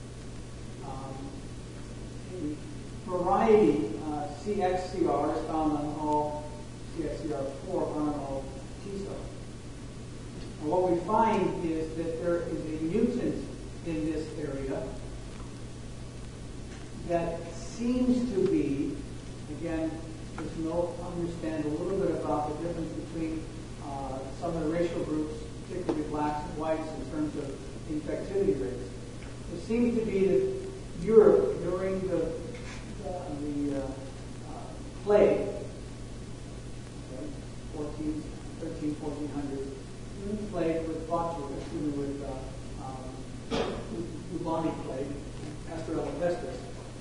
Variety CXCR is found on all CXCR4 on all T cells. And what we find is that there is a mutant in this area that seems to be, again, just understand a little bit about the difference between some of the racial groups, particularly blacks and whites, in terms of infectivity rates. It seems to be that Europe, during the plague, 1400s, plague with bubonic plague, Aspergillus pestis.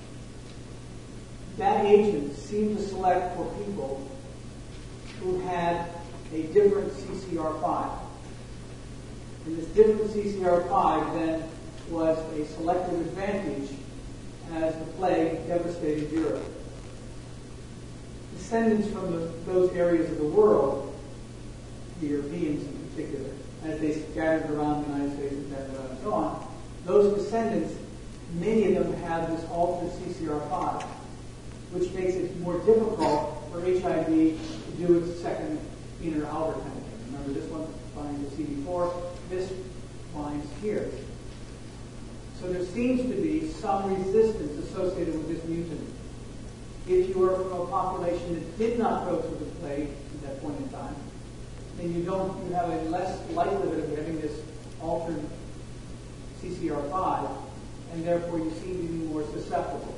That agent seemed to select for people who had a different CCR5. And this different CCR5 then was a selective advantage as the plague devastated Europe. Descendants from those areas of the world, the Europeans in particular, as they scattered around the United States and Canada and so on, those descendants, many of them have this altered CCR5, which makes it more difficult for HIV to do its second inner outer kind of thing. Remember, this one binds to CD4, this binds here. So there seems to be some resistance associated with this mutant. If you are from a population that did not go through the plague at that point in time, then you have a less likelihood of having this altered CCR5, and therefore you seem to be more susceptible.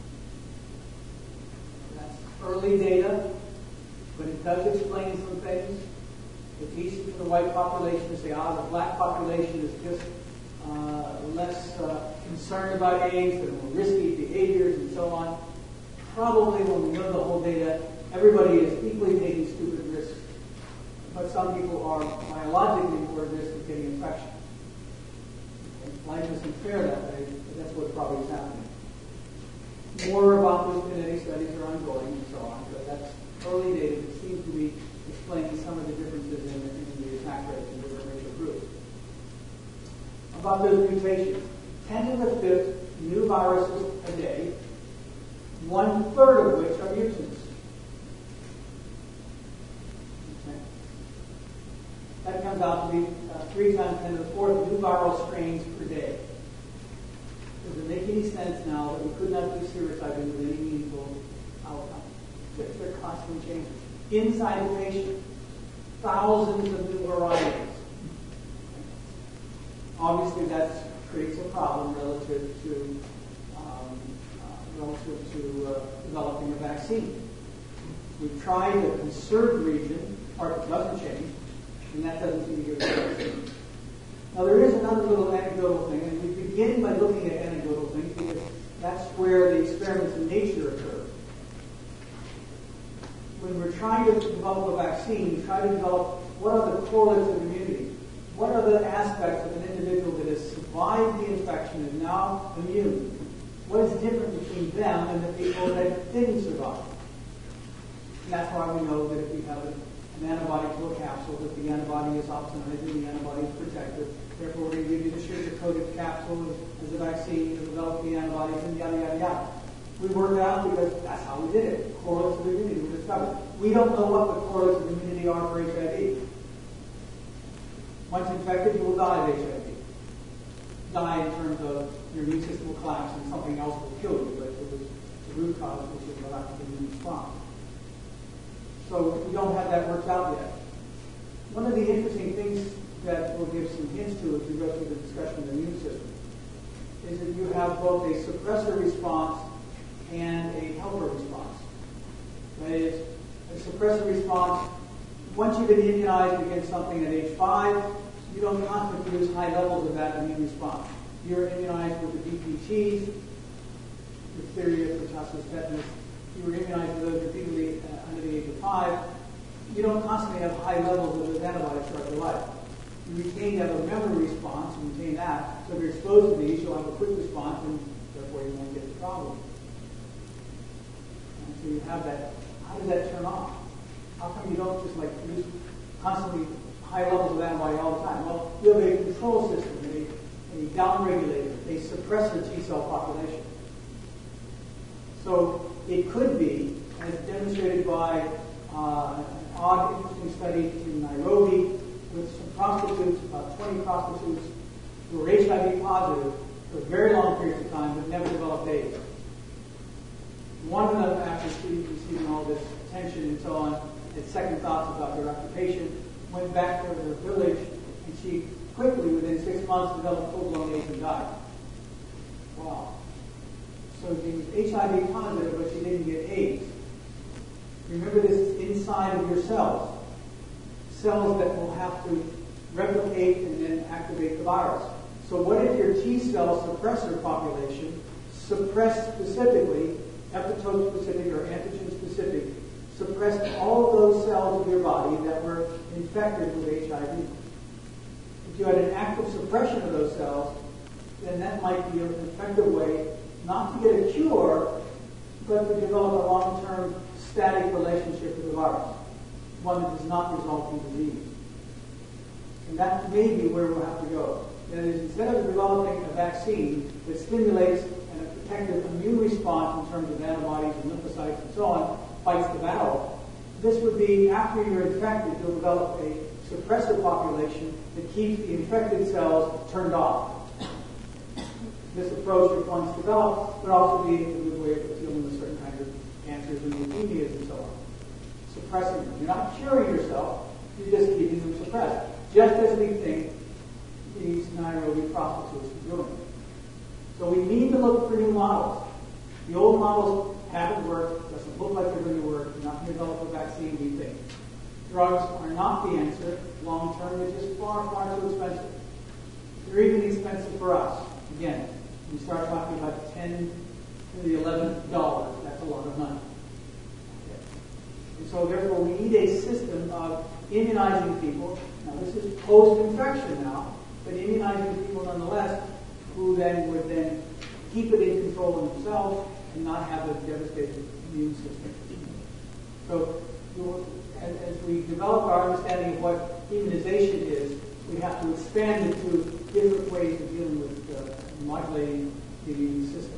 That's early data, but it does explain some things. It's easy for the white population to say, the black population is just less concerned about AIDS, they're more risky behaviors and so on. Probably when we know the whole data, everybody is equally taking stupid risks. But some people are biologically more at risk of getting infection. Life isn't fair that way, but that's what probably is happening. More about those genetic studies are ongoing and so on, but that's early data that seems to be explaining some of the differences in the attack rates in different racial groups. About those mutations, 10 to the 5th new viruses a day, 1/3 of which are mutants. Okay. That comes out to be 3 times 10 to the 4th new viral strains per day. Does it make any sense now that we could not do serotyping with any meaningful outcome? They're constantly changing. Inside the patient, thousands of new varieties. Obviously, that creates a problem relative to developing a vaccine. We've tried the conserved region, part that doesn't change, and that doesn't seem to give us a vaccine. Now, there is another little anecdotal thing, and we begin by looking at anecdotal things because that's where the experiments in nature occur. When we're trying to develop a vaccine, we try to develop what are the correlates of immunity. What are the aspects of an individual that has survived the infection and is now immune? What is different between them and the people that didn't survive? And that's why we know that if we have an antibody to a capsule, that the antibody is opsonizing, the antibody is protective. Therefore, we're going to give you the sugar-coated capsule as a vaccine to develop the antibodies, and yada, yada, yada. We worked out because that's how we did it. Correlates of immunity were discovered. We don't know what the correlates of immunity are for HIV. Once infected, you will die of HIV. Die in terms of your immune system will collapse and something else will kill you, but it was the root cause, which is the lack of immune response. So we don't have that worked out yet. One of the interesting things that we'll give some hints to as we go through the discussion of the immune system is that you have both a suppressor response and a helper response. That is, a suppressor response, once you've been immunized against something at age 5, you don't constantly produce high levels of that immune response. You're immunized with the DPTs, diphtheria, pertussis, tetanus. You were immunized with those repeatedly under the age of 5. You don't constantly have high levels of those antibodies throughout your life. You retain that memory response, and retain that. So if you're exposed to these, you'll have a quick response, and therefore you won't get the problem. And so you have that. How does that turn off? How come you don't just produce constantly high levels of antibody all the time? Well, you have a control system, a downregulator, a suppressor T cell population. So it could be, as demonstrated by an odd, interesting study in Nairobi with some prostitutes, about 20 prostitutes who were HIV positive for very long periods of time but never developed AIDS. One of them, after receiving all this attention and so on, had second thoughts about their occupation, went back to her village, and she quickly, within 6 months, developed full-blown AIDS and died. Wow. So she was HIV positive, but she didn't get AIDS. Remember, this is inside of your cells. Cells that will have to replicate and then activate the virus. So what if your T cell suppressor population suppressed specifically, epitope specific or antigen specific, suppressed all of those cells of your body that were infected with HIV? If you had an active suppression of those cells, then that might be an effective way not to get a cure, but to develop a long-term static relationship with the virus, one that does not result in disease. And that may be where we'll have to go. That is, instead of developing a vaccine that stimulates a protective immune response in terms of antibodies and lymphocytes and so on, fights the battle, this would be, after you're infected, you'll develop a suppressor population that keeps the infected cells turned off. This approach, if once developed, would also be a good way of dealing with certain kinds of cancers and leukemias and so on. Suppressing them. You're not curing yourself, you're just keeping them suppressed. Just as we think these Nairobi prostitutes are doing. So we need to look for new models. The old models haven't worked, doesn't look like they're going to work, you're not going to develop a vaccine, we think. Drugs are not the answer. Long term, they're just far, far too expensive. They're even expensive for us. Again, we start talking about $10 to the $11. That's a lot of money. Okay. And so therefore we need a system of immunizing people. Now this is post-infection now, but immunizing people nonetheless, who then would then keep it in control of themselves and not have a devastating immune system. So as we develop our understanding of what immunization is, we have to expand it to different ways of dealing with modulating the immune system.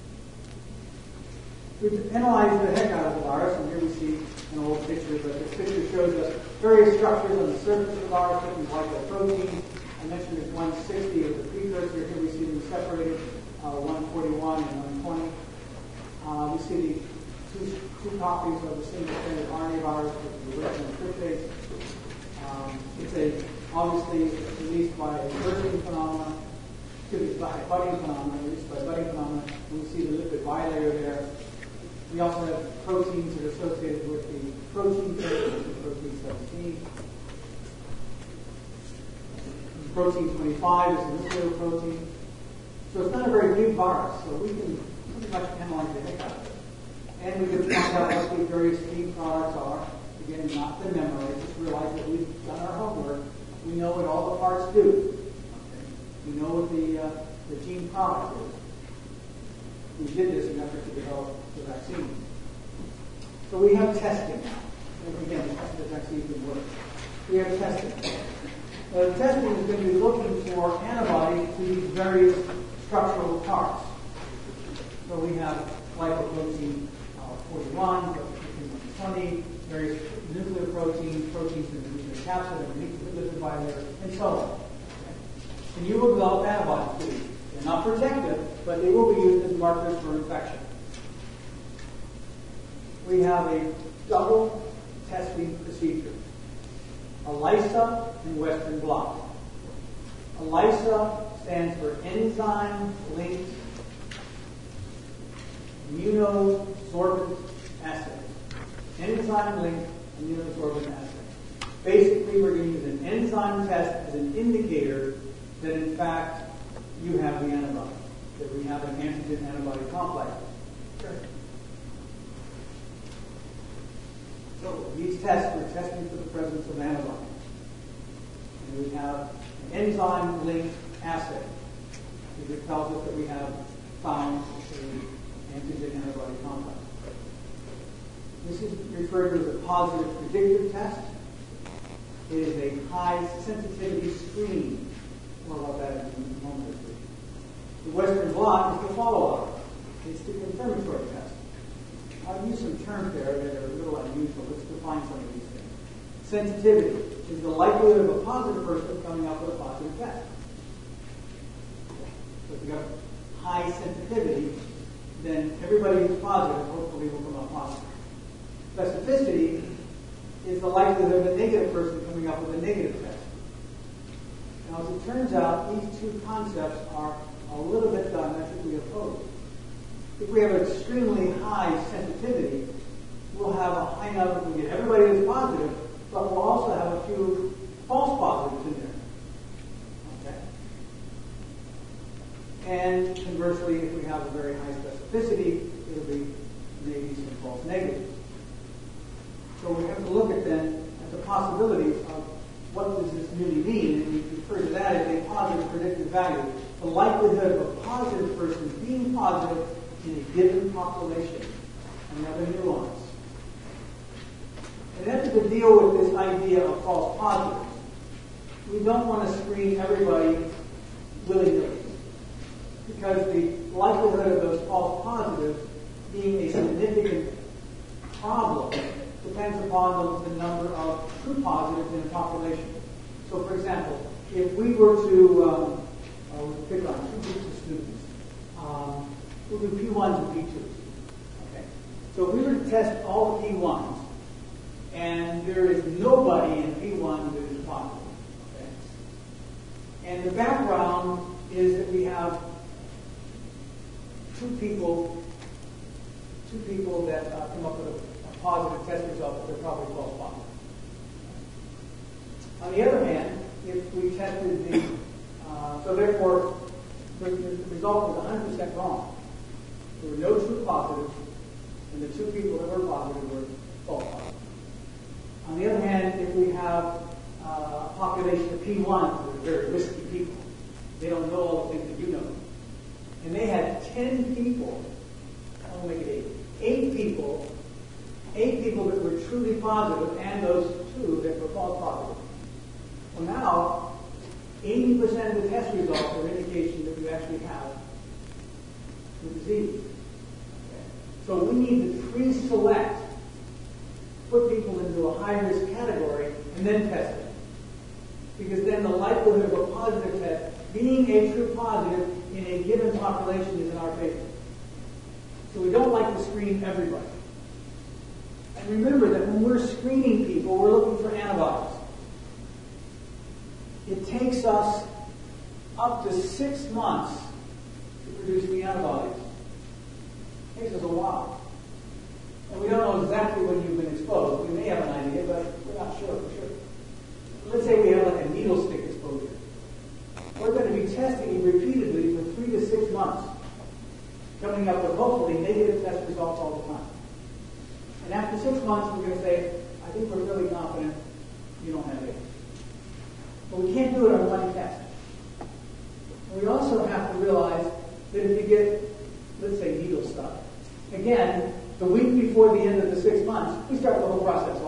We've analyzed the heck out of the virus, and here we see an old picture, but this picture shows us various structures on the surface of the virus, looking like the proteins. I mentioned there's 160 of the precursor. Here we see them separated, 141 and 120. We see the two copies of the single-stranded RNA virus with the original tryptase. It's obviously released by a bursting phenomenon, by a budding phenomenon, released by budding phenomenon, and we see the lipid bilayer there. We also have proteins that are associated with the protein phase, protein 17. Protein 25 is a nucleoprotein. So it's not a very big virus, so we can pretty much analyze the heck out of it. And we can find out what the various gene products are. Again, not to memorize, just realize that we've done our homework. We know what all the parts do. Okay? We know what the gene product is. We did this in effort to develop the vaccine. So we have testing now. And again, the vaccine can work. we have testing. The testing is going to be looking for antibodies to these various structural parts. So we have lipoprotein 41, protein 120, various nuclear proteins in the nuclear capsid, underneath the lipid bilayer, and so on. Okay. And you will develop antibodies to these. They're not protective, but they will be used as markers for infection. We have a double testing procedure. ELISA and Western blot. ELISA stands for enzyme-linked immunosorbent assay. Enzyme-linked immunosorbent assay. Basically, we're going to use an enzyme test as an indicator that, in fact, you have the antibody, that we have an antigen-antibody complex. Sure. So these tests, we're testing for the presence of antibodies. And we have an enzyme-linked assay, because it tells us that we have found an antigen-antibody complex. This is referred to as a positive predictive test. It is a high-sensitivity screen. More about that in a moment or two. The Western blot is the follow-up. It's the confirmatory test. I'll use some terms there that are a little unusual. Let's define some of these things. Sensitivity is the likelihood of a positive person coming up with a positive test. So if you have high sensitivity, then everybody who's positive hopefully will come up positive. Specificity is the likelihood of a negative person coming up with a negative test. Now, as it turns out, these two concepts are a little bit diametrically opposed. If we have an extremely high sensitivity, we'll have a high number, we get everybody that's positive, but we'll also have a few false positives in there. Okay? And conversely, if we have a very high specificity, it'll be maybe some false negatives. So we have to look at then at the possibilities of what does this really mean, and we refer to that as a positive predictive value. The likelihood of a positive person being positive in a given population. Another nuance. In order to deal with this idea of false positives, we don't want to screen everybody willy-nilly, because the likelihood of those false positives being a significant problem depends upon the number of true positives in a population. So, for example, if we were to pick on two groups of students, we'll do P1s and P2s. Okay. So if we were to test all the P1s, and there is nobody in P1 that is positive, okay, and the background is that we have two people that come up with a positive test result, but they're probably false positive. On the other hand, if we tested so therefore, the result was 100% wrong. There were no true positives, and the two people that were positive were false positives. On the other hand, if we have a population of P1 who are very risky people, they don't know all the things that you know, and they had 10 people, I'll make it 8 people that were truly positive, and those 2 that were false positive. Well, now, 80% of the test results are an indication that you actually have the disease. Okay. So we need to pre-select, put people into a high-risk category, and then test them. Because then the likelihood of a positive test being a true positive in a given population is in our favor. So we don't like to screen everybody. And remember that when we're screening people, we're looking for antibodies. It takes us up to 6 months to produce the antibodies. It takes us a while. And we don't know exactly when you've been exposed. We may have an idea, but we're not sure for sure. Let's say we have like a needle stick exposure. We're going to be testing you repeatedly for 3 to 6 months, coming up with hopefully negative test results all the time. And after 6 months, we're going to say, I think we're really confident you don't have AIDS. But we can't do it on one test. And we also have to realize that if you get, let's say, needle stuck, again, the week before the end of the 6 months, we start the whole process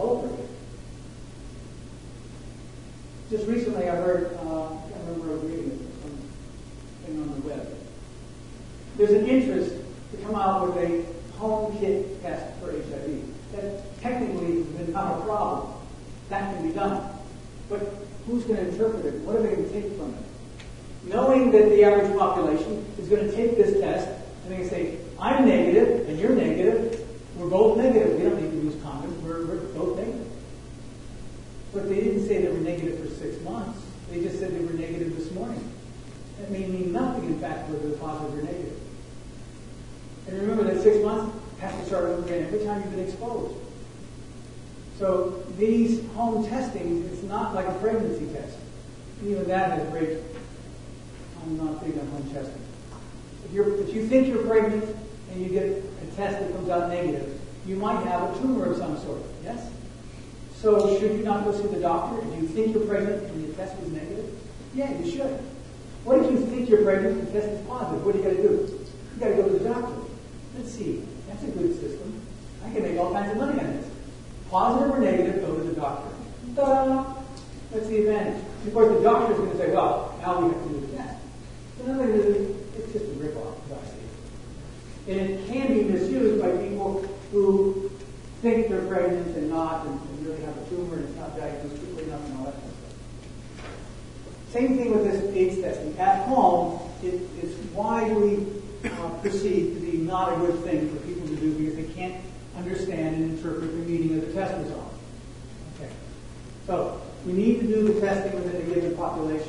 Just recently I heard, I can't remember reading it, something on the web. There's an interest to come out with a home kit test for HIV. That technically has not a problem. That can be done. But who's going to interpret it? What are they going to take from it? Knowing that the average population is going to take this test and they're going to say, I'm negative and you're negative. We're both negative. We don't need to use condoms. We're both negative. But they didn't say they were negative for 6 months. They just said they were negative this morning. That may mean nothing, in fact, whether they're positive or negative. And remember that 6 months has to start over again every time you've been exposed. So these home testing, it's not like a pregnancy test. Even that has great. I'm not big on home testing. If you think you're pregnant and you get a test that comes out negative, you might have a tumor of some sort. Yes? So should you not go see the doctor if you think you're pregnant and your test was negative? Yeah, you should. What if you think you're pregnant and the test is positive? What do you got to do? You got to go to the doctor. Let's see. That's a good system. I can make all kinds of money on this. Positive or negative, go to the doctor. Ta-da! That's the advantage. Of course, the doctor is going to say, well, now we have to do the test. So now it's just a rip-off, as I see it. And it can be misused by people who think they're pregnant and not, and really have a tumor and it's not diagnosed quickly enough and all that kind of stuff. Same thing with this AIDS testing. At home, it is widely perceived to be not a good thing for people to do because they can't understand and interpret the meaning of the test result. Okay. So, we need to do the testing within a given population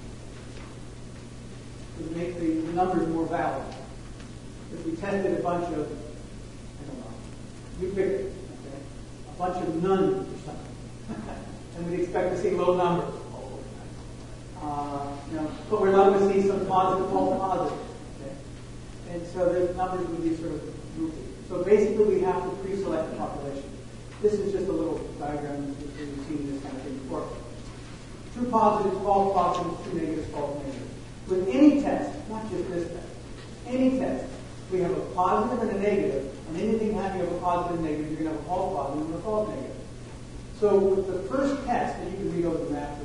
to make the numbers more valid. If we tested a bunch of, I don't know, you pick it, okay? A bunch of nuns or something, and we'd expect to see low numbers. But we're allowed to see some positive, false positives. Okay? And so the numbers would be sort of goofy. So basically we have to pre-select the population. This is just a little diagram that you've seen this kind of thing before. True positives, false positives, true negatives, false negatives. With any test, not just this test, any test, we have a positive and a negative, and anything having a positive and negative, you're going to have a false positive and a false negative. So with the first test, and you can read over the map,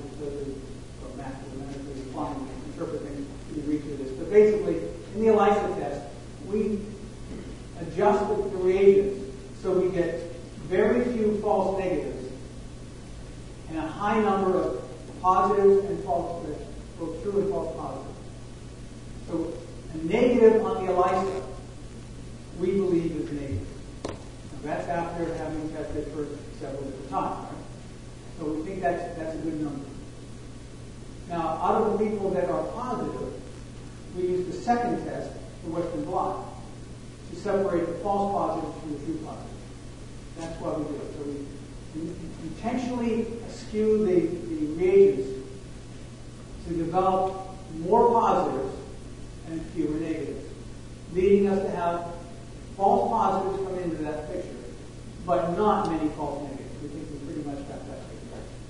interpret things, you can read through this. But basically, in the ELISA test, we adjust the reagents so we get very few false negatives and a high number of positives and false, both true and false positives. So a negative on the ELISA, we believe is negative. Now that's after having tested for several different times. Right? So we think that's a good number. Now, out of the people that are positive, we use the second test, the Western blot, to separate the false positives from the true positives. That's why we do it. So we intentionally skew the reagents to develop more positives and fewer negatives, leading us to have false positives come into that picture, but not many false negatives. We think we pretty much got that picture.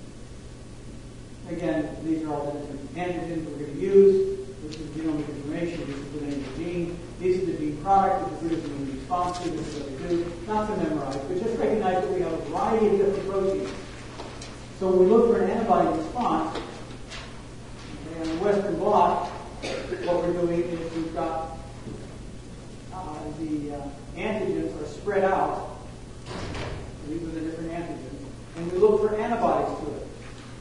Again, these are all the different antigens we're going to use. This is genomic information. This is the name of the gene. This is the gene product. This is the immune response to. This is what we do. Not to memorize, but just recognize that we have a variety of different proteins. So when we look for an antibody response, in the Western blot, what we're doing is we've got the antigens are spread out. These are the different antigens. And we look for antibodies to it.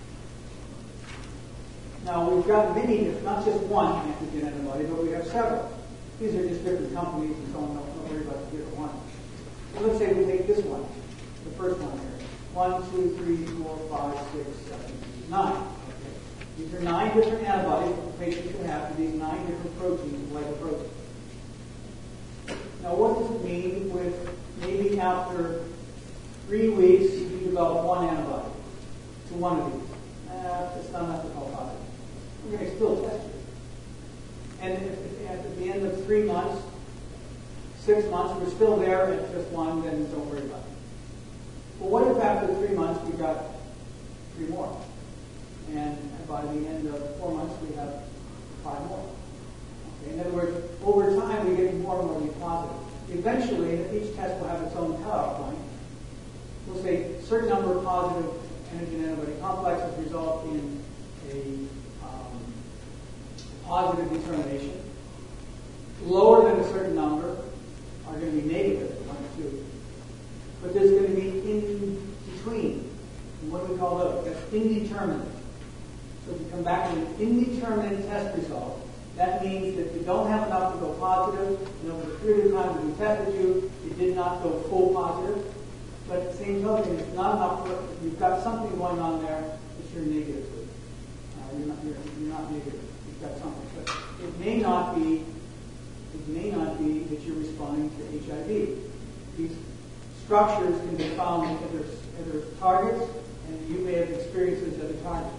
Now, we've got many, not just one antigen antibody, but we have several. These are just different companies and so on. Don't worry about the different ones. So let's say we take this one, the first one here. 1, 2, 3, 4, 5, 6, 7, 8, 9. Okay. These are 9 different antibodies that the patient can have for these 9 different proteins, glycoproteins. Now, what does it mean with maybe after 3 weeks you develop one antibody to one of these? It's not enough to call positive. We're going to still test it. And if at the end of 3 months, 6 months, we're still there at just one, then don't worry about it. Well, what if after 3 months we got 3 more? And by the end of 4 months we have 5 more. Okay? In other words, over time we get more and more of these positive. Eventually, each test will have its own cutoff point. We'll say a certain number of positive antigen antibody complexes result in positive determination. Lower than a certain number are going to be negative, 1 or 2. But there's going to be in between. And what do we call those? That's indeterminate. So if you come back with an indeterminate test result, that means that you don't have enough to go positive, and over the period of time that we tested you, it did not go full positive. But at the same token, it's not enough. You've got something going on there that you're negative with. You're not negative. You've got something. But it may not be that you're responding to HIV. These structures can be found at their targets, and you may have experiences at the targets.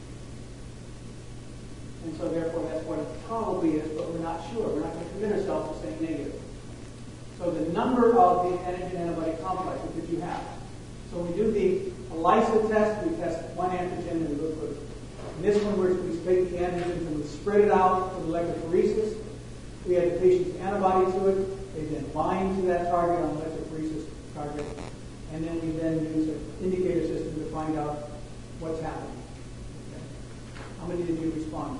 And so therefore that's what it probably is, but we're not sure. We're not going to commit ourselves to saying negative. So the number of the antigen-antibody complexes that you have. So when we do the ELISA test, we test one antigen and we look for it. In this one, we take the antigens and we spread it out for the electrophoresis. We add the patient's antibody to it. They then bind to that target on the electrophoresis target. And then we then use an indicator system to find out what's happening. Okay. How many did you respond to?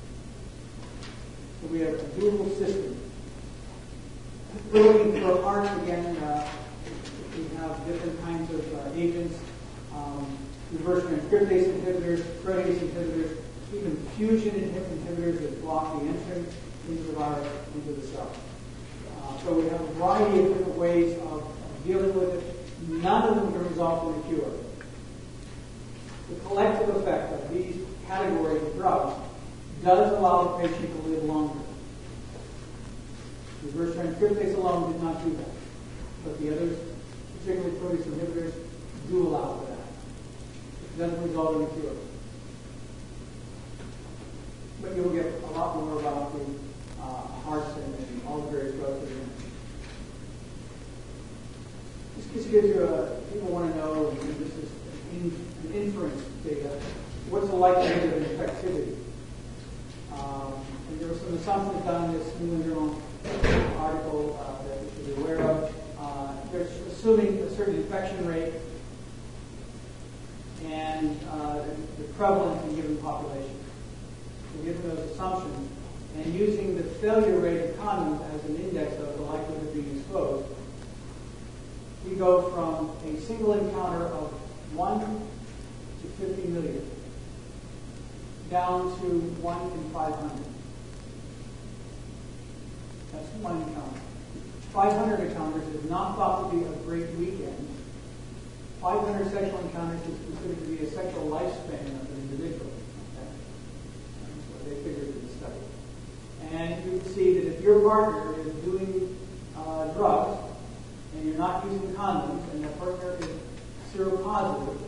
So we have a dual system. We're looking for hearts again. We have different kinds of agents, reverse transcriptase inhibitors, protease inhibitors, even fusion inhibitors that block the entrance into the virus, into the cell. So we have a variety of different ways of dealing with it. None of them can result in a cure. The collective effect of these categories of drugs does allow the patient to live longer. Reverse transcriptase alone did not do that. But the others, particularly protease inhibitors, do allow for that. It doesn't result in a cure. But you'll get a lot more about the hearts and all the various drugs that are in it. This just gives you people want to know, and this is an inference data, what's the likelihood of infectivity? And there were some assumptions done in this New England Journal article that you should be aware of. They're assuming a certain infection rate and the prevalence in given populations. So given those assumptions, and using the failure rate of condoms as an index of the likelihood of being exposed, we go from a single encounter of 1 to 50 million down to 1 in 500. That's one encounter. 500 encounters is not thought to be a great weekend. 500 sexual encounters is considered to be a sexual lifespan of an individual. Okay? That's what they figured in the study. And you can see that if your partner is doing drugs and you're not using condoms and the partner is seropositive,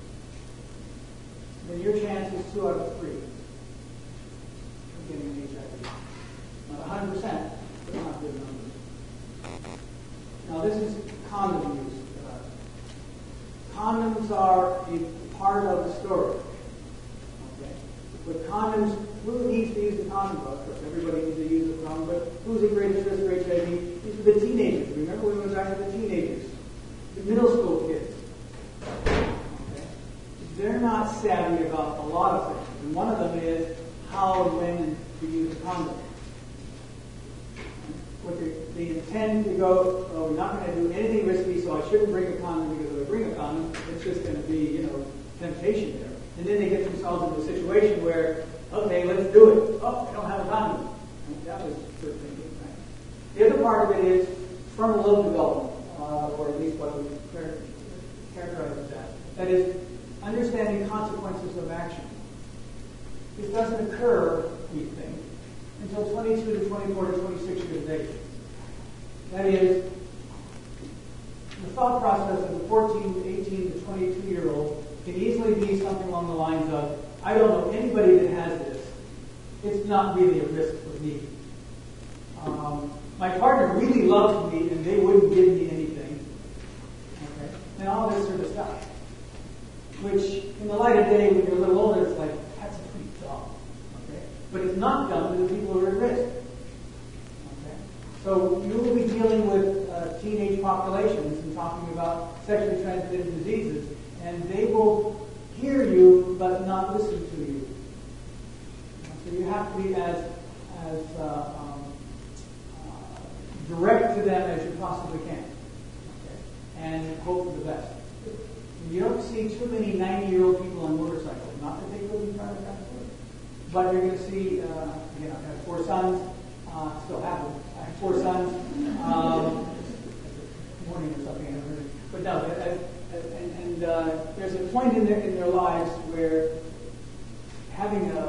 then your chance is 2 out of 3 of getting HIV. Not 100%, but not good numbers. Now this is condom use. Condoms are a part of the story. Okay? But condoms, who needs to use a condom? Well, of course, everybody needs to use a condom, but who's at greatest risk for HIV? These are the teenagers. Remember we went back to the teenagers, the middle school kids. Okay? They're not savvy about a lot of things. And one of them is how and when to use a condom. What they intend to go, oh, we're not going to do anything risky, so I shouldn't bring a condom because if I bring a condom, it's just going to be, temptation there. And then they get themselves into a situation where, okay, let's do it. Oh, I don't have a condom. That was good thinking, right? The other part of it is frontal lobe development, or at least what we characterize as that. That is, understanding consequences of action. This doesn't occur, we think, until 22 to 24 to 26 years of age. That is, the thought process of a 14 to 18 to 22-year-old can easily be something along the lines of, I don't know anybody that has this. It's not really a risk for me. My partner really loves me and they wouldn't give me anything. Okay? And all this sort of stuff. Which, in the light of day, when you're a little older, it's like, that's a pretty dumb. Okay? But it's not dumb to the people who are at risk. Okay? So you will be dealing with teenage populations and talking about sexually transmitted diseases, and they will hear you but not listen to you. don't see too many 90-year-old people on motorcycles. Not that they couldn't drive a transport. But you're going to see, again, I've had 4 sons, still have them. I have 4 sons. Morning or something, I don't really. But no, there's a point in their lives where having a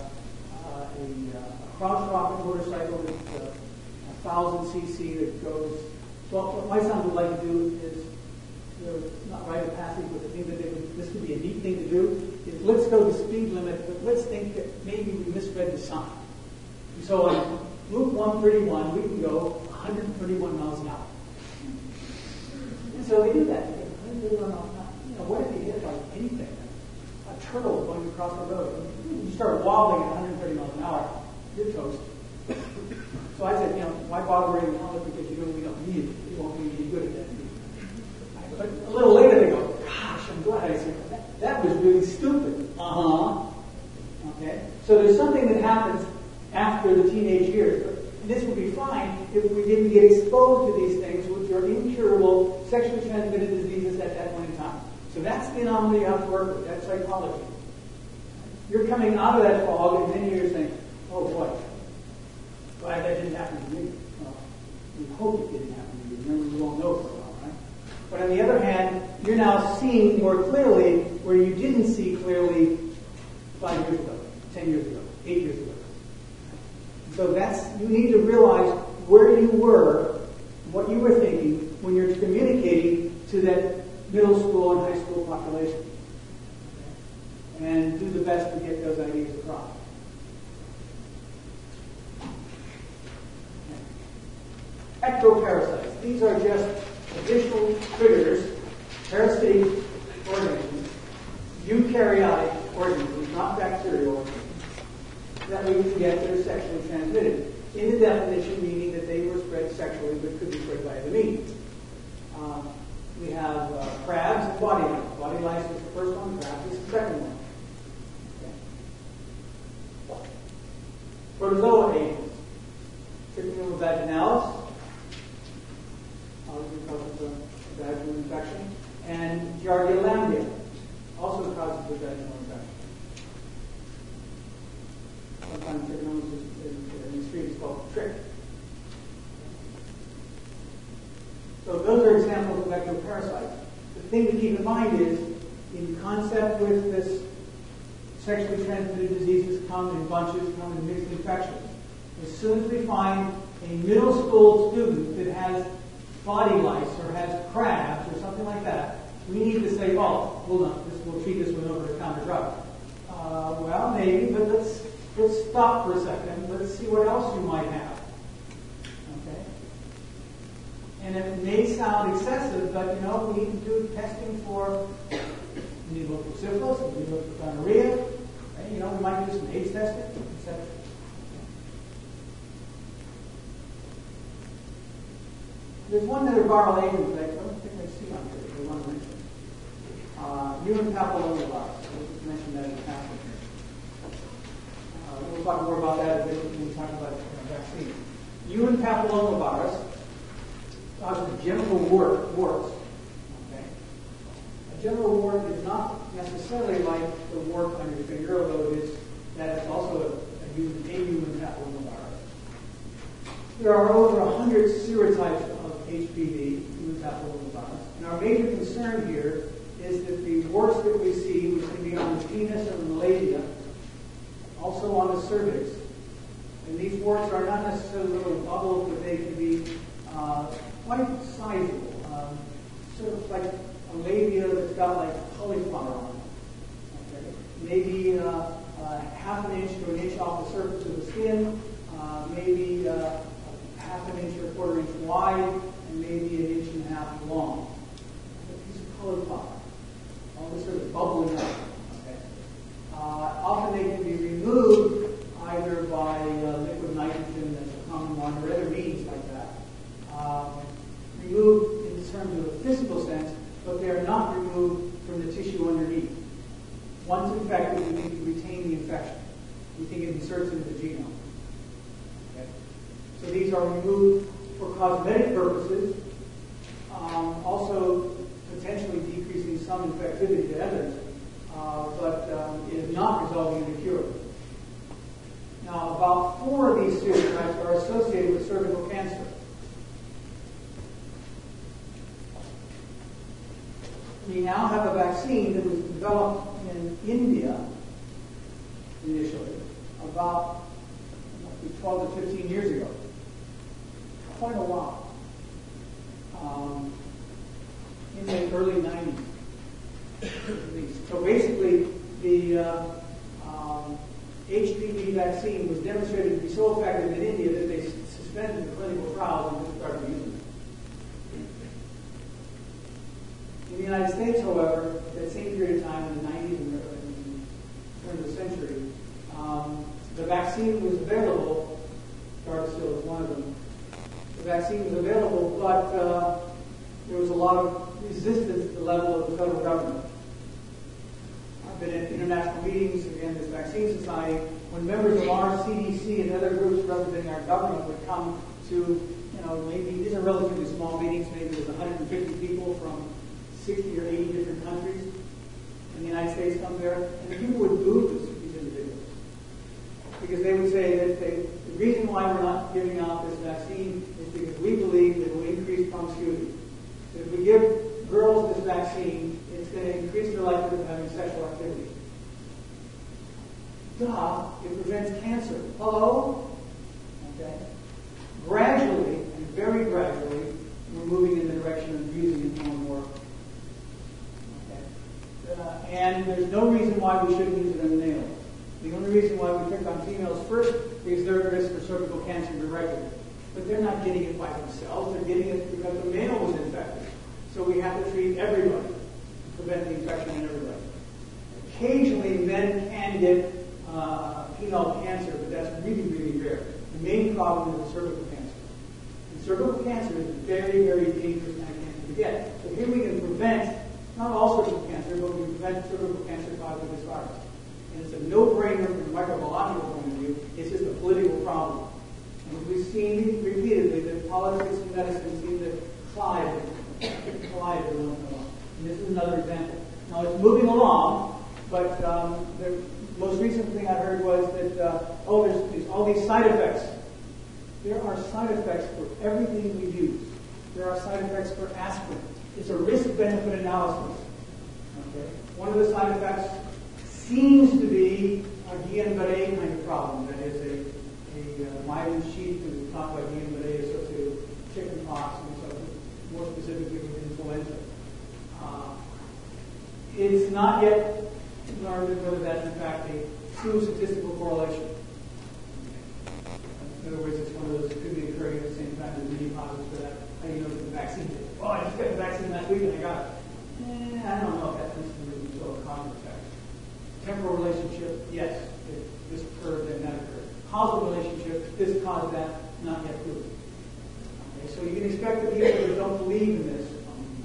crouch rocket motorcycle that's 1,000 cc that goes. Well, what my son would like to do is, not rite of passage, but the thing that this could be a neat thing to do is let's go the speed limit, but let's think that maybe we misread the sign. So on Route 131, we can go 131 miles an hour. And so they do that. 131 miles an hour. What if you hit like anything? A turtle going across the road. You start wobbling at 130 miles an hour, you're toast. So I said, why bother rating helmet because we don't need it. You won't be any good at that. But a little later they go, gosh, I'm glad I said that was really stupid. Okay. So there's something that happens after the teenage years. And this would be fine if we didn't get exposed to these things, which are incurable sexually transmitted diseases at that point in time. So that's the anomaly you have to work with. That's psychology. You're coming out of that fog, and then you're saying, oh boy, glad that didn't happen to me. Well, we hope it didn't happen to you. Remember, we won't know for a while, right? But on the other hand, you're now seeing more clearly where you didn't see clearly 5 years ago, 10 years ago, 8 years ago. So you need to realize where you were, what you were thinking when you're communicating to that middle school and high school population. And do the best to get those ideas across. Ectoparasites. These are just additional critters, parasitic organisms, eukaryotic organisms, not bacterial organisms, that we can get that are sexually transmitted. In the definition, meaning that they were spread sexually but could be spread by other means. We have crabs and body lice. Body lice is the first one, crabs is the second one. Okay. Protozoa agents. Trichomonas vaginalis, because of the vaginal infection, and Giardia lamblia, also causes the vaginal infection. Sometimes trichomonas in the street is called trick. So those are examples of ectoparasites. The thing to keep in mind is, in concept with this sexually transmitted diseases come in bunches, come in mixed infections. As soon as we find a middle school student that has body lice or has crabs or something like that, we need to say, oh, we'll treat this one over-the-counter drug. Well, maybe, but let's stop for a second. Let's see what else you might have. Okay? And it may sound excessive, but we need to do testing for, we need to look for syphilis, we need to look for gonorrhea, right? We might do some AIDS testing, etc. There's one other viral agent that I don't think I see on here, but I want to mention. Human papillomavirus. I'll just mention that in passing here. We'll talk more about that a bit when we talk about vaccines. Human papillomavirus causes genital warts. Okay? A genital wart is not necessarily like the wart on your finger, although that is also a human papillomavirus. There are over 100 serotypes of HPV, human papillomavirus, and our major concern here is that the warts that we see, which can be on the penis or the labia, also on the cervix. And these warts are not necessarily little bubbles, but they can be quite sizable. Sort of like a labia that's got like cauliflower on it. Okay? Maybe half an inch to an inch off the surface of the skin, maybe half an inch or a quarter inch wide, and maybe an inch and a half long. A piece of cauliflower. All this sort of bubbling up. Okay? Often they can be removed either by liquid nitrogen, that's a common one, or other means like that. Removed in terms of a physical sense, but they are not removed from the tissue underneath. Once infected, we need to retain the infection. We think it inserts into the genome. Okay? So these are removed for cosmetic purposes, also potentially decreasing some some infectivity to others, but it is not resulting in a cure. Now, about 4 of these serotypes are associated with cervical cancer. We now have a vaccine that was developed in India initially, about 12 to 15 years ago. Quite a while. In the early 90s, at least. So basically, the HPV vaccine was demonstrated to be so effective in India that they suspended the clinical trials and just started using it. In the United States, however, that same period of time, in the 90s and the turn of the century, the vaccine was available. Gardasil is one of them. The vaccine was available, but there was a lot of resistance at the level of the federal government. I've been at international meetings, again, this vaccine society, when members of our CDC and other groups representing our government would come to, maybe these are relatively small meetings, maybe there's 150 people from 60 or 80 different countries in the United States come there, and the people would boo these individuals. Because they would say that the reason why we're not giving out this vaccine is because we believe that it will increase promiscuity. So if we give girls this vaccine, it's going to increase their likelihood of having sexual activity. Duh, it prevents cancer. Hello? Okay. Gradually, and very gradually, we're moving in the direction of using it more and more. Okay. And there's no reason why we shouldn't use it in the males. The only reason why we pick on females first is they're at risk for cervical cancer directly. But they're not getting it by themselves. They're getting it because the male was infected. So we have to treat everybody to prevent the infection in everybody. Occasionally, men can get penile cancer, but that's really, really rare. The main problem is the cervical cancer. And cervical cancer is a very, very dangerous kind of cancer to get. So here we can prevent not all cervical cancer, but we can prevent cervical cancer caused by this virus. And it's a no-brainer from a microbiological point of view. It's just a political problem. And we've seen repeatedly that politics and medicine seem to collide every once in a while. And this is another example. Now, it's moving along, but the most recent thing I heard was that, there's all these side effects. There are side effects for everything we use. There are side effects for aspirin. It's a risk-benefit analysis. Okay? One of the side effects seems to be a Guillain-Barré kind of problem. That is a myelin sheath, and we talk about Guillain-Barré associated with chicken pox and so more specifically with influenza. It's not yet learned whether that's in fact a true statistical correlation. In other words, it's one of those that could be occurring at the same time as many positives for that. How do you know it's the vaccine? Oh, I just got the vaccine last week and I got it. I don't know if that's necessarily still a cause effect. Temporal relationship, yes, this occurred and that occurred. Causal relationship, this caused that, not yet proven. Okay, so you can expect the people that don't believe in this,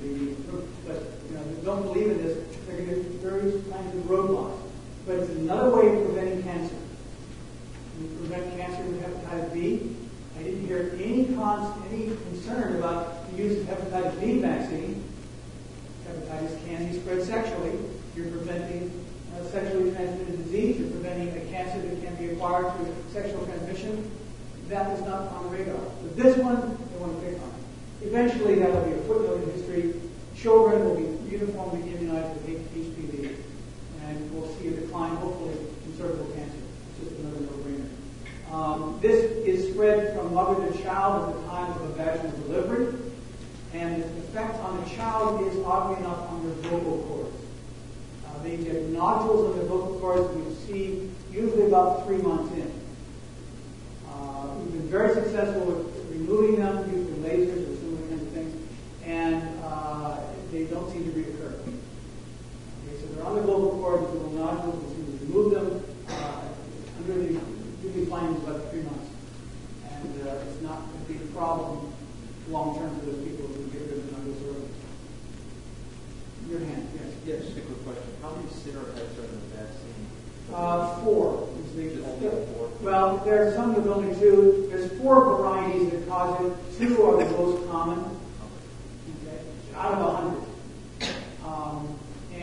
that don't believe in this, they're going to get various kinds of roadblocks. But it's another way of preventing cancer. We prevent cancer with hepatitis B. I didn't hear any concern about the use of hepatitis B vaccine. Hepatitis can be spread sexually. You're preventing sexually transmitted disease. You're preventing a cancer that can be acquired through sexual transmission. That is not on the radar. But this one, they want to pick on. Eventually, that will be a footnote in history. Children will be uniformly immunized with HPV, and we'll see a decline, hopefully, in cervical cancer. It's just another no-brainer. This is spread from mother to child at the time of a vaginal delivery, and the effect on the child is oddly enough on their vocal cords. They get nodules on their vocal cords we see usually about 3 months in. We've been very successful with removing them using lasers or similar kinds of things, and they don't seem to reoccur. Okay, so they're on the vocal cords, the little nodules, we seem to remove them. Usually findings about 3 months. And it's not a big problem long term for those people who get rid of the nodules early. Your hand, yes. Yeah, just a quick question. How many serotypes are in the vaccine? 4. Just only 4? Well, there are some with only 2. There's 4 varieties that cause it. 2 are the most common. Okay. Out of 100.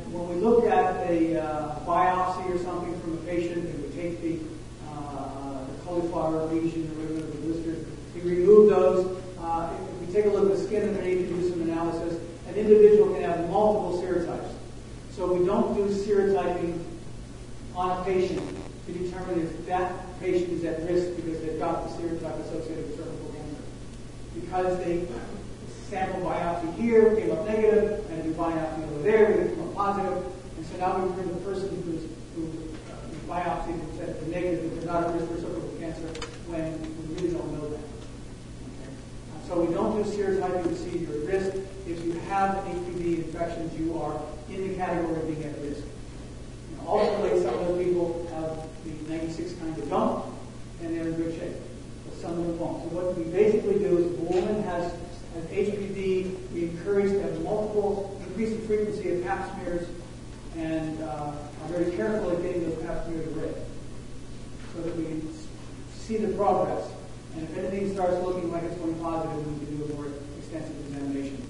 when we look at a biopsy or something from a patient, and we take the cauliflower lesion or whatever the blisters, we remove those. If we take a look at the skin underneath and do some analysis, an individual can have multiple serotypes. So we don't do serotyping on a patient to determine if that patient is at risk because they've got the serotype associated with cervical cancer. Because they sample biopsy here, came up negative, and do biopsy over there, we came up positive, and so now we bring the person who biopsy and said the negative, they're not at risk for cervical cancer when we really don't know that. Okay. So we don't do serotyping to see if you're at risk. If you have HPV infections, you are in the category of being at risk. Ultimately, some of those people have the 96 kind that don't, and they're in good shape. But some of them won't. So what we basically do is if a woman has HPV, we encourage to have increase the frequency of pap smears, and are very careful at getting those pap smears read so that we can see the progress. And if anything starts looking like it's going positive, we can do a more extensive examination.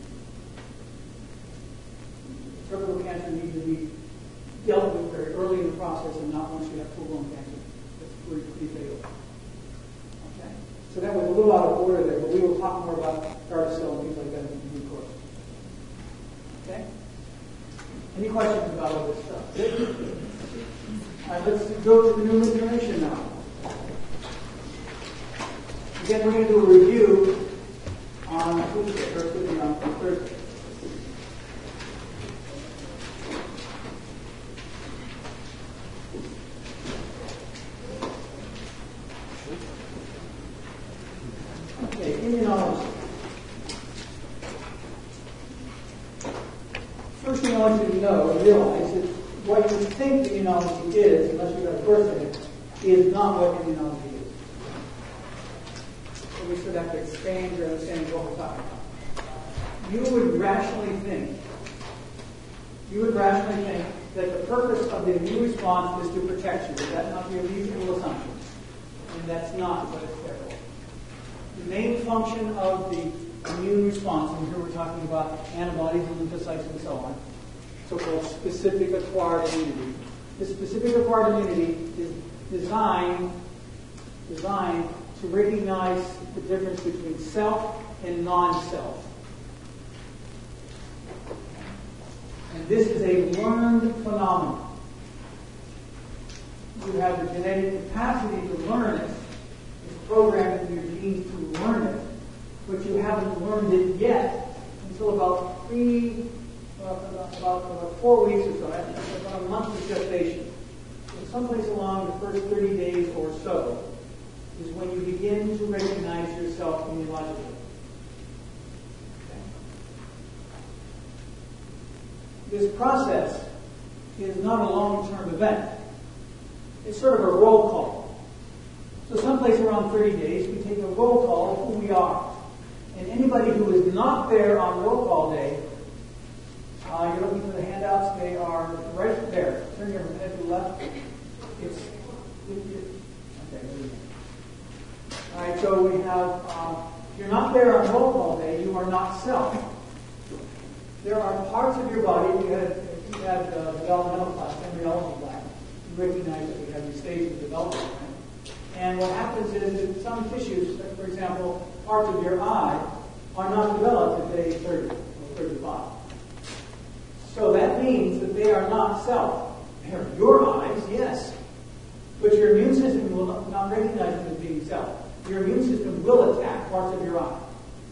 Cervical cancer needs to be dealt with very early in the process and not once you have full-blown cancer. That's pretty fatal. Okay. So that was a little out of order there, but we will talk more about Gardasil and things like that in due course. Okay? Any questions about all this stuff? All right, let's go to the new information now. Again, we're going to do a review on Tuesday, or on Thursday. Okay, immunology. First thing I want you to know and realize is what you think immunology is, unless you've got a course in it, is not what immunology is. So we should have to expand your understanding of what we're talking about. You would rationally think that the purpose of the immune response is to protect you. Would that not be a reasonable assumption? And that's not what it's there for. The main function of the immune response, and here we're talking about antibodies and lymphocytes and so on, so-called specific acquired immunity. This specific acquired immunity is designed to recognize the difference between self and non-self. And this is a learned phenomenon. You have the genetic capacity to learn it. It's programmed in your genes to learn it, but you haven't learned it yet until about 4 weeks or so, about a month of gestation. So someplace along the first 30 days or so is when you begin to recognize yourself immunologically. Okay. This process is not a long-term event. It's sort of a roll call. So someplace around 30 days, we take a roll call of who we are. And anybody who is not there on roll call day, you're looking for the handouts, they are right there. Turn your head to the left. Okay. All right, so we have, if you're not there on roll call day, you are not self. There are parts of your body, if you had developmental class, embryology class, you recognize that we have these stages of development. Right? And what happens is that some tissues, for example, parts of your eye, are not developed at day 30 or 35. So that means that they are not self. They're your eyes, yes. But your immune system will not recognize them as being self. Your immune system will attack parts of your eye.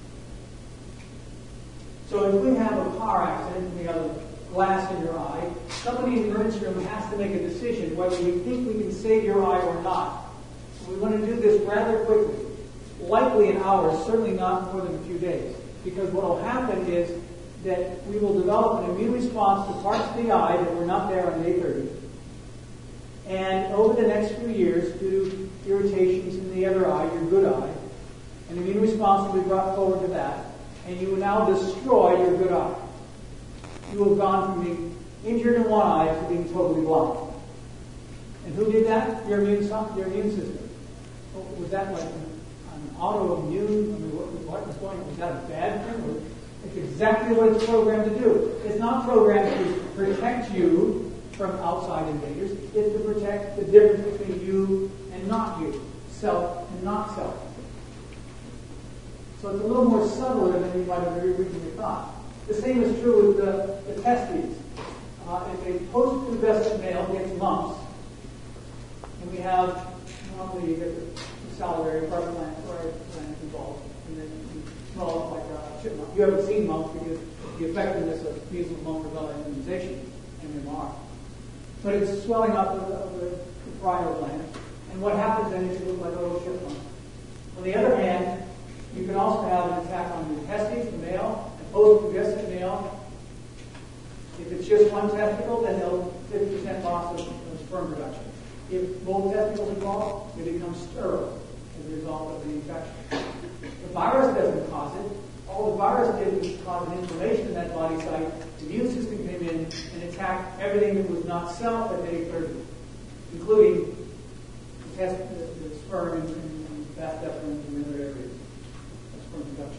So if we have a car accident and we have glass in your eye, somebody in the emergency room has to make a decision whether we think we can save your eye or not. So we want to do this rather quickly. Likely in hours, certainly not more than a few days. Because what will happen is that we will develop an immune response to parts of the eye that were not there on day 30. And over the next few years, due to irritations in the other eye, your good eye, an immune response will be brought forward to that, and you will now destroy your good eye. You have gone from being injured in one eye to being totally blind. And who did that? Your immune system. Was that like an autoimmune? I mean, what was going on? Was that a bad thing? It's exactly what it's programmed to do. It's not programmed to protect you from outside invaders. It's to protect the difference between you and not you, self and not self. So it's a little more subtle than you might have originally thought. The same is true with the testes. If a post-pubescent male gets lumps, and we have normally you get the salivary glands involved, and then you smell like a chipmunk. You haven't seen lumps because the effectiveness of measles, mumps, rubella immunization, MMR. But it's swelling up of the parietal gland, and what happens then is you look like a little chipmunk. On the other hand, you can also have an attack on your testes, the male, and post-pubescent male. If it's just one testicle, then they'll 50% loss of sperm production. If both testicles are involved, they become sterile as a result of the infection. The virus doesn't cause it. All the virus did was cause an inflammation in that body site. The immune system came in and attacked everything that was not self at day 30, including the sperm and vas deferens and other areas of sperm production.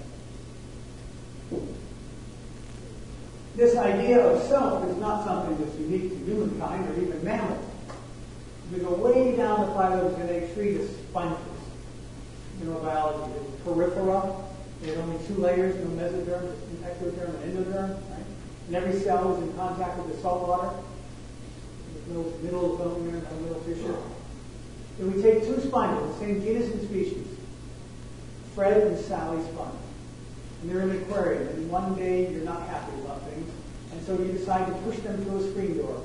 This idea of self is not something that's unique to humankind or even mammals. We go way down the phylogenetic tree to sponges. Neurobiology, the periphera. They had only 2 layers, no mesoderm, ectoderm, and endoderm. Right? And every cell was in contact with the salt water. There's no middle bone there, no middle tissue. Then we take 2 sponges, the same genus and species, Fred and Sally sponge. And they're in the aquarium, and one day you're not happy about things, and so you decide to push them through a screen door.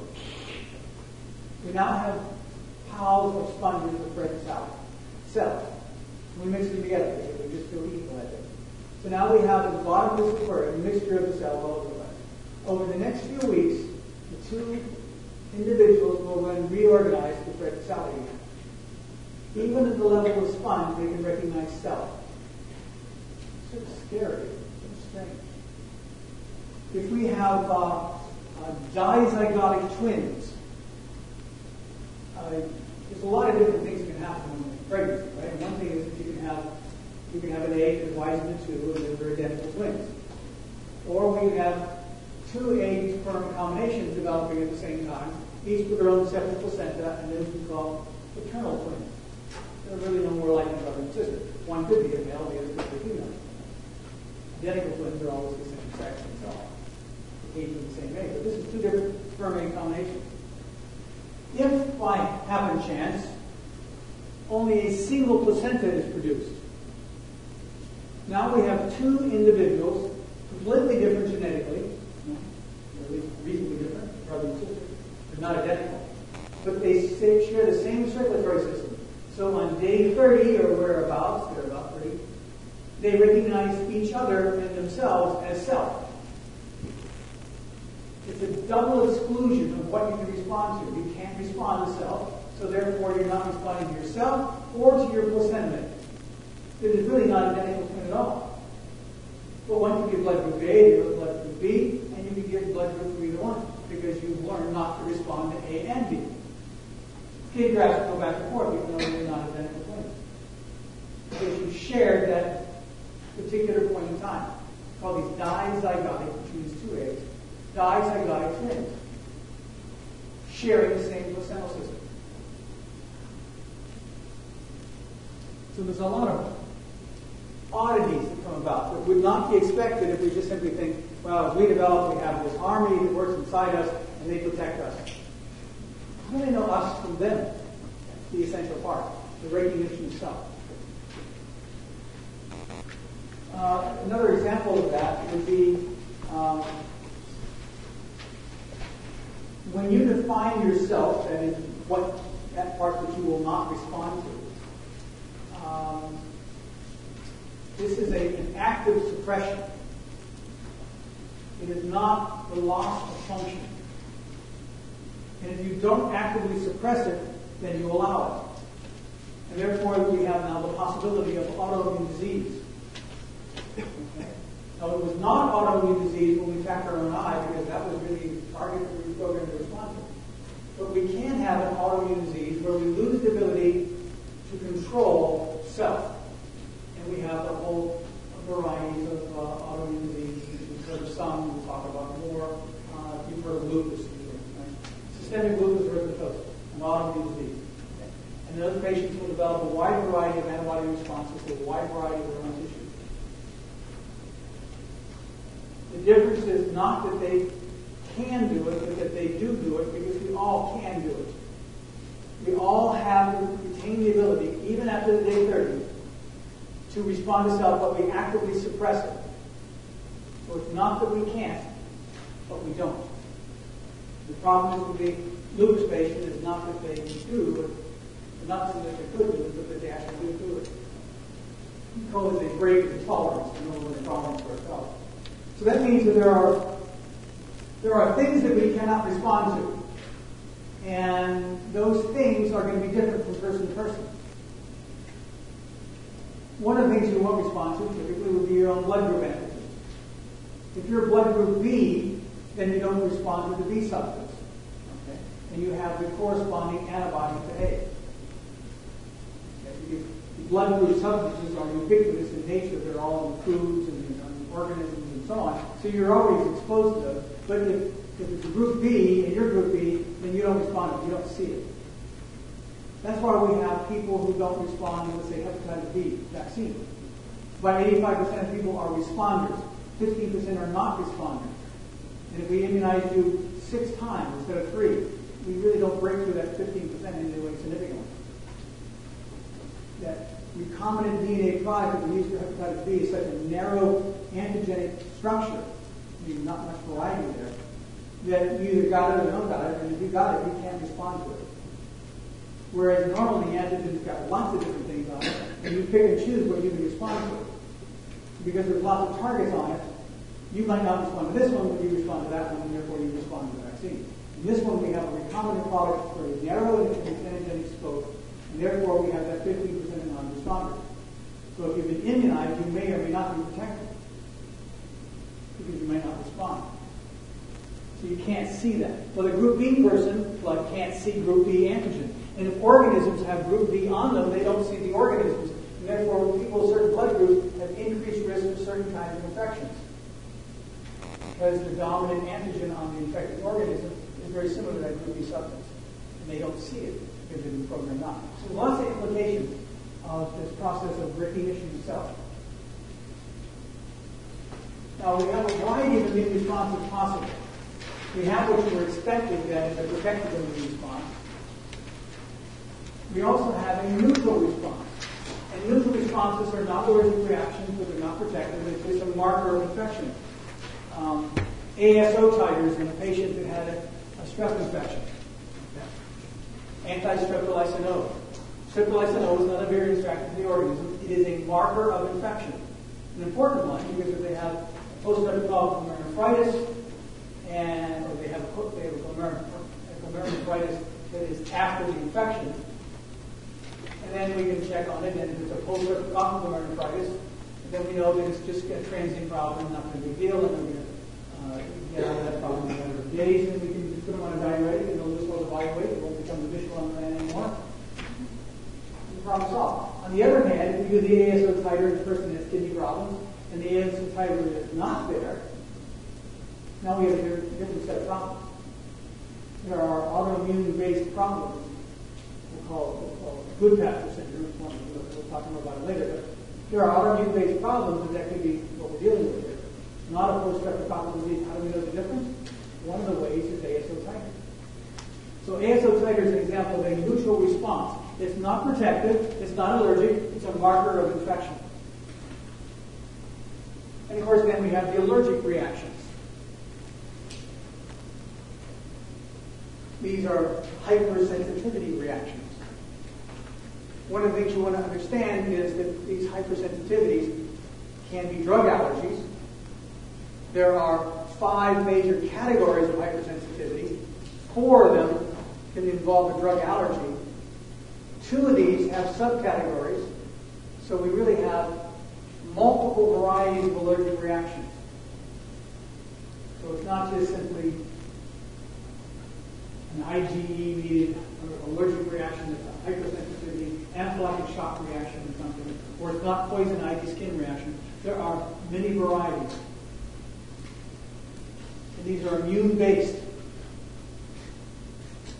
We now have piles of sponges of Fred and Sally cells. We mix them together because they just feel equal at it. So now we have at the bottom of this aquarium a mixture of the cells all over the place. Over the next few weeks, the 2 individuals will then reorganize the Fred and Sally again. Even at the level of sponge, they can recognize self. It's so scary. It's strange. If we have dizygotic twins, there's a lot of different things that can happen in pregnancy, right? One thing is that you can have an egg that divides into 2 and they're identical twins. Or we have 2 egg sperm combinations developing at the same time, each with their own separate placenta, and then we call fraternal twins. They're really no more like brother and sister. One could be a male, the other could be a female. Identical twins are always the same sex and so on. Each with the same egg. But this is 2 different sperm egg combinations. If by happen chance only a single placenta is produced, now we have 2 individuals completely different genetically, or at least reasonably different, brother and sister. They're not identical, but they share the same circulatory system. So on day 30 or whereabouts, they're about 30, they recognize each other and themselves as self. It's a double exclusion of what you can respond to. You can't respond to self, so therefore you're not responding to yourself or to your placenta. It is really not identical twin at all. But one can give blood group A, the other blood group B, and you can give blood group for either one because you've learned not to respond to A and B. Kid graphs go back and forth even though they're not identical twins. Because you shared that particular point in time. It's called these dizygotic, which means 2 eggs. Dizygotic twins, sharing the same placental system. So there's a lot of oddities that come about that would not be expected if we just simply think, well, as we develop, we have this army that works inside us and they protect us. How do they know us from them? That's the essential part, the recognition of self. Another example of that would be when you define yourself, that is, that part that you will not respond to. This is an active suppression. It is not the loss of function. And if you don't actively suppress it, then you allow it. And therefore, we have now the possibility of autoimmune disease. Okay? Now, it was not autoimmune disease when we tapped our own eye, because that was really the target that we were programmed to respond to. But we can have an autoimmune disease where we lose the ability to control self. And we have the whole variety of autoimmune diseases. You've heard of some, we'll talk about more. You've heard of lupus. systemic lupus erythematosus, an autoimmune disease. Okay? And those patients will develop a wide variety of antibody responses to a wide variety of their own tissues. The difference is not that they can do it, but that they do it, because we all can do it. We all retain the ability, even after the day 30, to respond to self, but we actively suppress it. So it's not that we can't, but we don't. The problem is with the lupus patient is not that they do it, not that they could do it, but that they actually do it. We call it a great intolerance, a normal intolerance for ourselves. So that means that there are things that we cannot respond to. And those things are going to be different from person to person. One of the things you won't respond to typically would be your own blood group antigen. If you're blood group B, then you don't respond to the B substance. Okay? And you have the corresponding antibody to A. Okay? The blood group substances are ubiquitous in nature. They're all in foods and in organisms and so on. So you're always exposed to those. But if it's a group B and you're group B, then you don't respond to it. You don't see it. That's why we have people who don't respond to, let's say, hepatitis B vaccine. About 85% of people are responders. 15% are not responders. And if we immunize you 6 times instead of 3, we really don't break through that 15% in any way significantly. That recombinant DNA product that we use for hepatitis B is such a narrow antigenic structure, not much variety there, that you either got it or don't got it, and if you got it, you can't respond to it. Whereas normally the antigen's got lots of different things on it, and you pick and choose what you can respond to. Because there's lots of targets on it, you might not respond to this one, but you respond to that one, and therefore you respond to the vaccine. In this one, we have a recombinant product for a narrow antigenic scope, and therefore we have that 15% of non-responders. So if you've been immunized, you may or may not be protected, because you may not respond. So you can't see that. Well, the group B person blood can't see group B antigen. And if organisms have group B on them, they don't see the organisms. And therefore, people with certain blood groups have increased risk of certain kinds of infections. Because the dominant antigen on the infected organism is very similar to that group B substance. And they don't see it because they've been programmed not. So lots of implications of this process of recognition of self. Now, we have a variety of immune responses possible. We have what you were expecting, that is a protective immune response. We also have a neutral response. And neutral responses are not allergic reactions, but they're not protective. It's just a marker of infection. ASO titers in a patient that had a strep infection. Anti-streptolysinose. Streptolysinose is not a virulent factor to the organism. It is a marker of infection. An important one, because if they have post-streptococcal glomerulonephritis, and if they have a glomerulonephritis that is after the infection, and then we can check on it, and if it's a post-streptococcal glomerulonephritis, then we know that it's just a transient problem, not a big deal, and we're going to get out of that problem in a matter of days, and we can just put them on a diuretic, and they'll just hold the body weight, it won't become the visual on the plan anymore. And the problem solved. On the other hand, if we do the ASO titer in the person that has kidney problems, and the ASO titer is not there, now we have a different set of problems. There are autoimmune-based problems. We'll call it Goodpasture syndrome. We'll talk more about it later. But there are autoimmune-based problems, and that could be what we're dealing with here. Not a post-streptococcal disease. How do we know the difference? One of the ways is ASO titer. So ASO titer is an example of a neutral response. It's not protective. It's not allergic. It's a marker of infection. And of course, then we have the allergic reactions. These are hypersensitivity reactions. One of the things you want to understand is that these hypersensitivities can be drug allergies. There are 5 major categories of hypersensitivity. 4 of them can involve a drug allergy. 2 of these have subcategories. So we really have multiple varieties of allergic reactions. So it's not just simply an IgE-mediated allergic reaction, it's a hypersensitivity, anaphylactic shock reaction or something, or it's not poison ivy skin reaction. There are many varieties. And these are immune-based.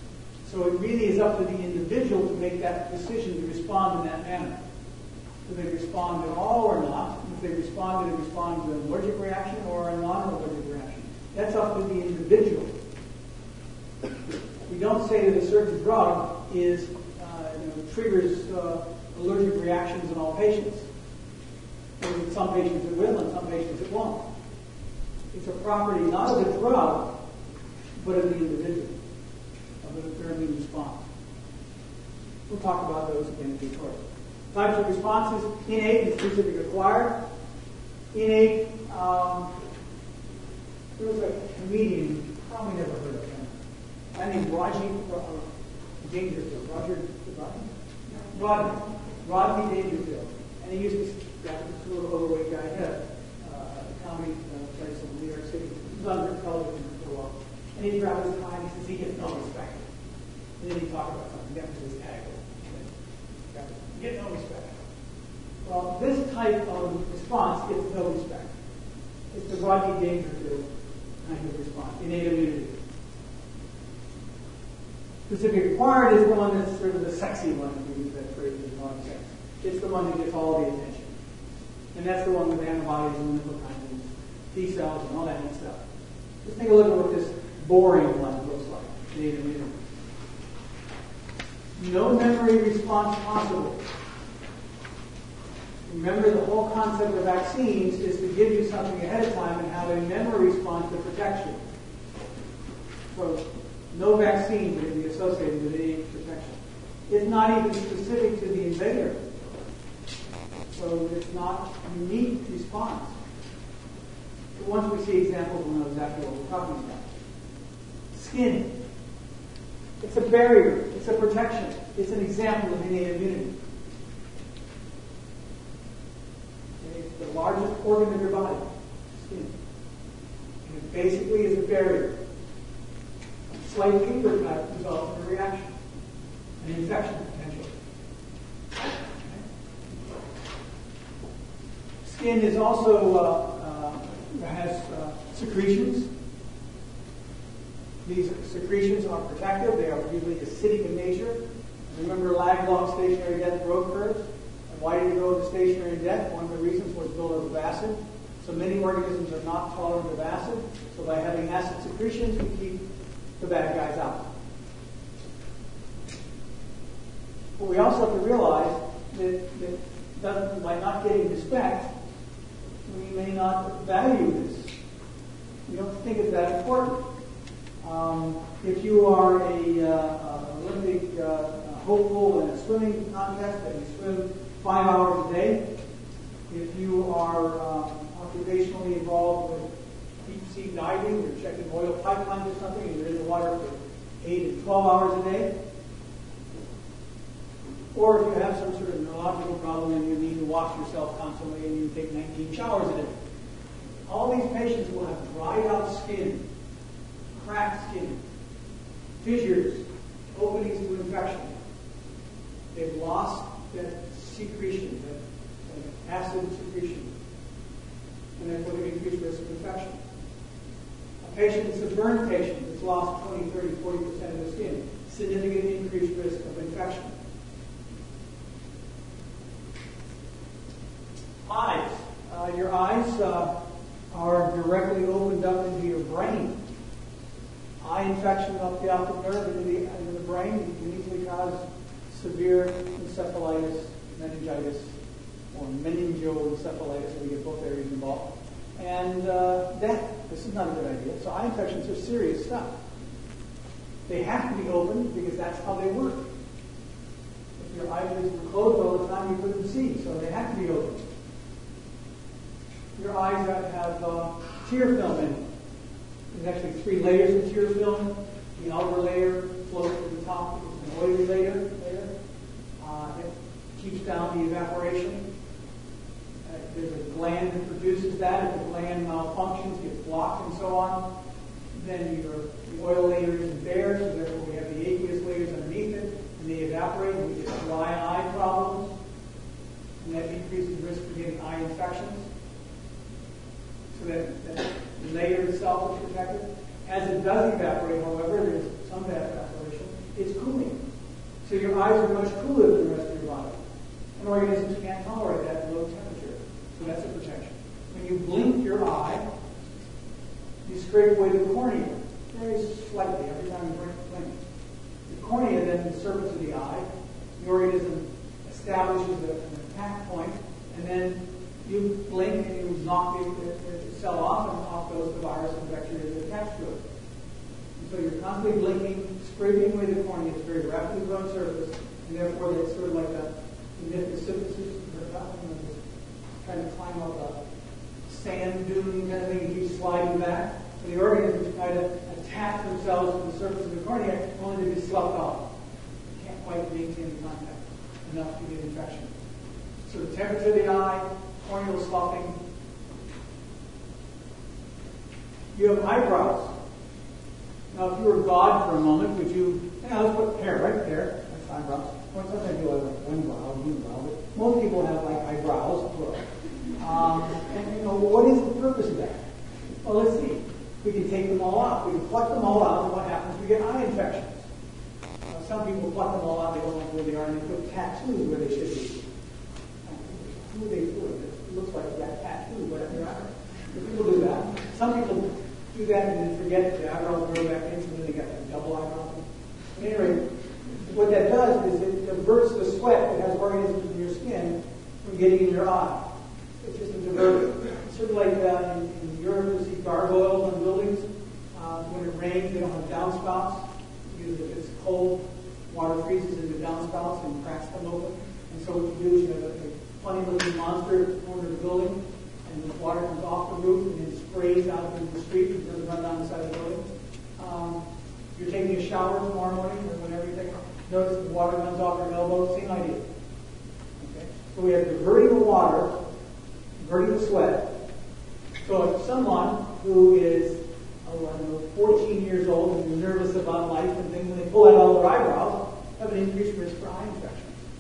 So it really is up to the individual to make that decision to respond in that manner. Do they respond at all or not? If they respond, do they respond to an allergic reaction or a non-allergic reaction? That's up to the individual. We don't say that a certain drug triggers allergic reactions in all patients. In some patients it will, and some patients it won't. It's a property not of the drug, but of the individual, of the determining response. We'll talk about those again in due course. Types of responses: innate and specific acquired. Innate, there was a comedian, you probably never heard of him. A guy named Rodney Dangerfield. And he used to, this little overweight guy, had a comedy place in New York City. He was on television for a while. And he grabbed his tie and he says he gets no respect. And then he talked about something, that was his tag. Get no respect. Well, this type of response gets no respect. It's the Rodney Dangerfield kind of response, innate immunity. Specific acquired is the one that's sort of the sexy one, if we use that phrase in modern sex. It's the one that gets all the attention. And that's the one with antibodies and lymphocytes, T cells, and all that neat stuff. Just take a look at what this boring one looks like, innate immunity. No memory response possible. Remember, the whole concept of vaccines is to give you something ahead of time and have a memory response to protect you. So, no vaccine can be associated with any protection. It's not even specific to the invader. So it's not a unique response. But once we see examples, we'll know exactly what we're talking about. Skin. It's a barrier. It's a protection. It's an example of innate immunity. It's the largest organ of your body, skin. And it basically is a barrier. A slight finger cut results in a reaction, an infection potentially. Skin is also has secretions. These secretions are protective. They are usually acidic in nature. Remember lag log stationary death growth curves? And why did it go to stationary death? One of the reasons was buildup of acid. So many organisms are not tolerant of acid. So by having acid secretions, we keep the bad guys out. But we also have to realize that by not getting respect, we may not value this. We don't think it's that important. If you are an Olympic hopeful in a swimming contest and you swim 5 hours a day, if you are occupationally involved with deep sea diving, you're checking oil pipelines or something, and you're in the water for 8 to 12 hours a day, or if you have some sort of neurological problem and you need to wash yourself constantly and you take 19 showers a day, all these patients will have dried out skin, cracked skin, fissures, openings to infection. They've lost that secretion, that acid secretion, and therefore they increase risk of infection. A patient that's a burn patient that's lost 20, 30, 40% of the skin, significant increased risk of infection. Eyes. Your eyes are directly opened up into your brain. Eye infection up the optic nerve into the brain can easily cause severe encephalitis, meningitis, or meningoencephalitis, we get both areas involved, and death. This is not a good idea. So eye infections are serious stuff. They have to be open because that's how they work. If your eyelids were closed all the time, you couldn't see, so they have to be open. Your eyes have tear film in it. There's actually 3 layers of tear film. The outer layer floats to the top. It's an oily layer. It keeps down the evaporation. There's a gland that produces that. If the gland malfunctions, gets blocked, and so on, then the oil layer isn't there, so therefore we have the aqueous layers underneath it, and they evaporate, and we get dry eye problems, and that increases risk for getting eye infections. So that the layer itself is protected. As it does evaporate, however, there's some evaporation. So your eyes are much cooler than the rest of your body. And organisms can't tolerate that low temperature. So that's a protection. When you blink your eye, you scrape away the cornea very slightly every time you blink. The cornea, then the surface of the eye, the organism establishes an attack point, and then you blink and you knock the cell off, and off goes the virus and bacteria that attach to it. And so you're constantly blinking, scraping away the cornea. It's a very rapidly growing surface, and therefore it's sort of like a synthesis, trying to climb up a sand dune kind of thing and keep sliding back. So the organisms try to attach themselves to the surface of the cornea only to be sloughed off. You can't quite maintain the contact enough to get infection. So the temperature of the eye, corneal sloughing. You have eyebrows. Now, if you were God for a moment, would you, let's put hair right there. That's eyebrows. Well, sometimes you have like one brow, but most people have like eyebrows, plural. And what is the purpose of that? Well, let's see. We can take them all out. We can pluck them all out, and what happens? We get eye infections. Some people pluck them all out, they don't know where they are, and they put tattoos where they should be. Who they do it? It looks like you got tattoos, whatever. People do that. Some people do that and then forget the eyebrows grow back in, so then they got like double eyebrows. At any rate, what that does is it diverts the sweat that has organisms in your skin from getting in your eye. It's just a diverter. It's sort of like in Europe, you see gargoyles on buildings. When it rains, they don't have downspouts. Because if it's cold, water freezes into downspouts and cracks them open. And so what you do is you have a funny-looking monster at the corner of the building, and the water comes off the roof and it sprays out into the street. It doesn't run down the side of the building. You're taking a shower tomorrow morning or whenever you take it. Notice the water comes off your elbow. Same idea. Okay? So we have diverting the water, diverting the sweat. So if someone who is 14 years old and is nervous about life and things, and they pull out all their eyebrows, have an increased risk for eye infection.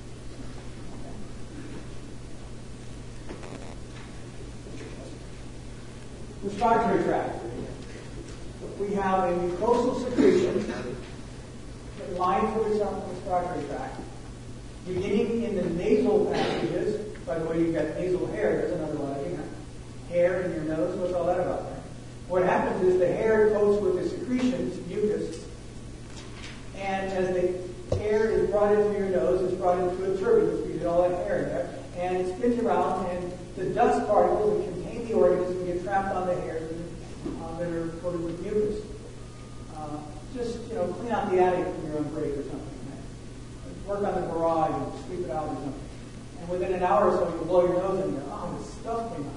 Respiratory tract. We have a mucosal secretion that lines the respiratory tract, beginning in the nasal passages. By the way, you've got nasal hair. There's another one. You have hair in your nose. What's all that about? What happens is the hair coats with the secretions, mucus, and as the air is brought into your nose, it's brought into a turbulence because you get all that hair in there, and it spins around, and the dust particles that contain the organism get trapped on the hairs that are coated with mucus. Just clean out the attic when you're on break or something. Right? Work on the garage and sweep it out or something. And within an hour or so, you blow your nose and you go, this stuff came out.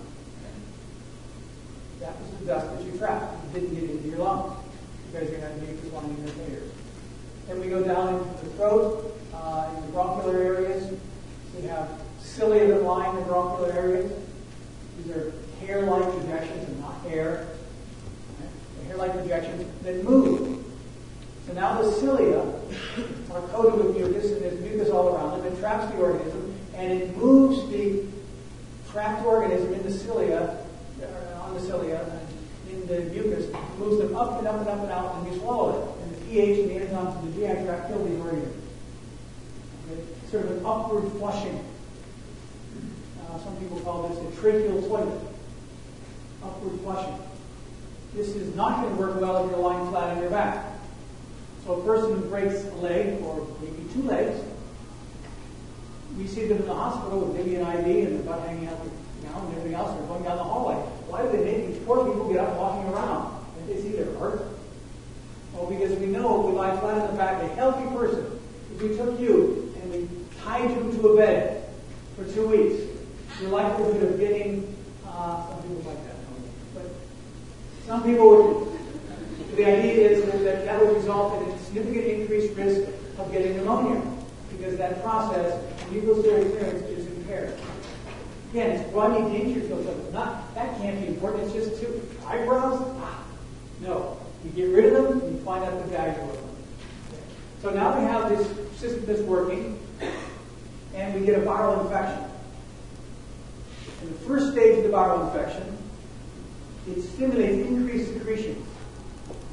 That was the dust that you trapped. It didn't get into your lungs because you had mucus lining your hairs. Then we go down into the throat, in the bronchial areas. So you have cilia that line the bronchial areas. These are hair-like projections and not hair. Right? The hair-like projections that move. So now the cilia are coated with mucus, and there's mucus all around them. It traps the organism, and it moves the trapped organism in the cilia, on the cilia, in the mucus, moves them up and up and up and out, and you swallow it. And the pH and the enzymes of the GI tract kill these organisms. Okay? Sort of an upward flushing. Some people call this a tracheal toilet. Upward flushing. This is not going to work well if you're lying flat on your back. So a person who breaks a leg, or maybe two legs, we see them in the hospital with maybe an IV and the butt hanging out the gown and everything else. They're going down the hallway. Why do they make these poor people get up walking around? And they see their hurt? Well, because we know if we lie flat on the back, a healthy person, if we took you and we tied you to a bed for 2 weeks, your likelihood of getting, some people like that, but some people would. The idea is that would result in a significant increased risk of getting pneumonia because that process, mucociliary clearance, is impaired. Again, it's Rodney Dangerfield. That can't be important. It's just two eyebrows. No. You get rid of them, and you find out the value of them. So now we have this system that's working, and we get a viral infection. In the first stage of the viral infection, it stimulates increased secretions.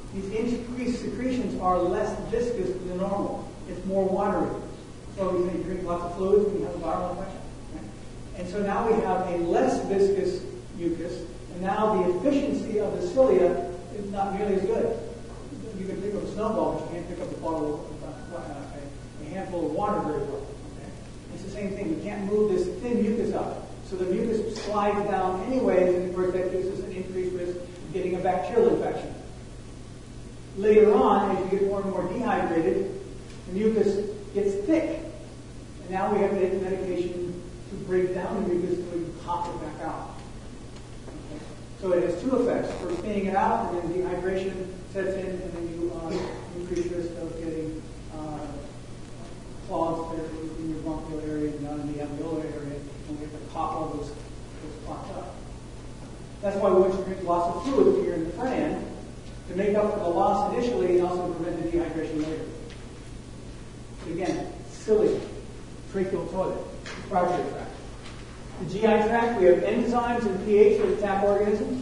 These increased secretions are less viscous than normal. It's more watery. So you drink lots of fluids and you have a viral infection. Right? And so now we have a less viscous mucus, and now the efficiency of the cilia is not nearly as good. You can pick up a snowball, but you can't pick up a handful of water very well. Okay? It's the same thing. We can't move this thin mucus up. So the mucus slides down anyways, and of course that gives us an increased risk of getting a bacterial infection. Later on, as you get more and more dehydrated, the mucus gets thick. And now we have to take medication to break down the mucus so we can pop it back out. Okay? So it has two effects. First, thinning it out, and then dehydration sets in, and then you increase risk of getting clogs there in your bronchial area and down in the alveolar area, and we have to pop all those clots up. That's why we want you to drink lots of fluid if you're in the Fran, to make up for the loss initially and also prevent the dehydration later. But again, cilia, tracheal toilet, respiratory tract. The GI tract, we have enzymes and pH that attack organisms.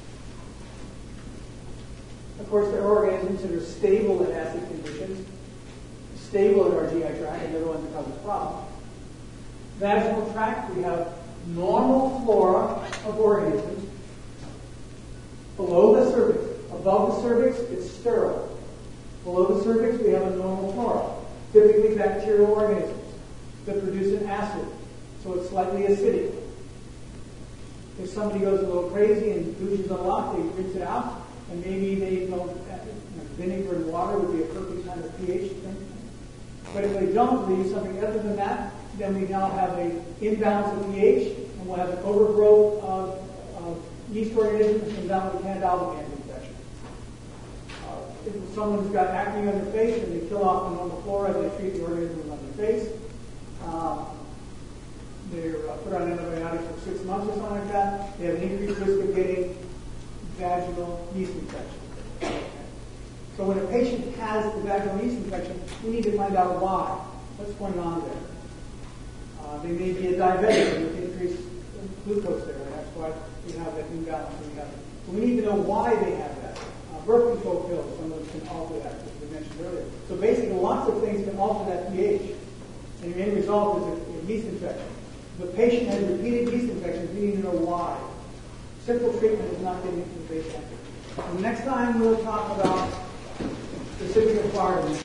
Of course, there are organisms that are stable in acid conditions, stable in our GI tract, and they're the ones that cause us problems. Vaginal tract, we have normal flora of organisms below the cervix. Above the cervix, it's sterile. Below the cervix, we have a normal flora, typically bacterial organisms that produce an acid, so it's slightly acidic. If somebody goes a little crazy and douches a lot, they rinse it out, and maybe they don't. Vinegar and water would be a perfect kind of pH thing. But if they don't, they use something other than that, then we now have an imbalance of pH, and we'll have an overgrowth of yeast organisms and down with Candida albicans infection. If someone's got acne on their face and they kill off the normal flora, they treat the organisms on their face. They're put on antibiotics for 6 months or something like that. They have an increased risk of getting vaginal yeast infection. Okay. So when a patient has the vaginal yeast infection, we need to find out why. What's going on there? They may be a diabetic with increased glucose there. That's why we have that imbalance. So we need to know why they have that. Birth control pills, some of them can alter that, as we mentioned earlier. So basically, lots of things can alter that pH. And your end result is a yeast infection. If the patient has repeated yeast infections, we need to know why. Simple treatment is not getting into the patient. And next time we'll talk about specific requirements.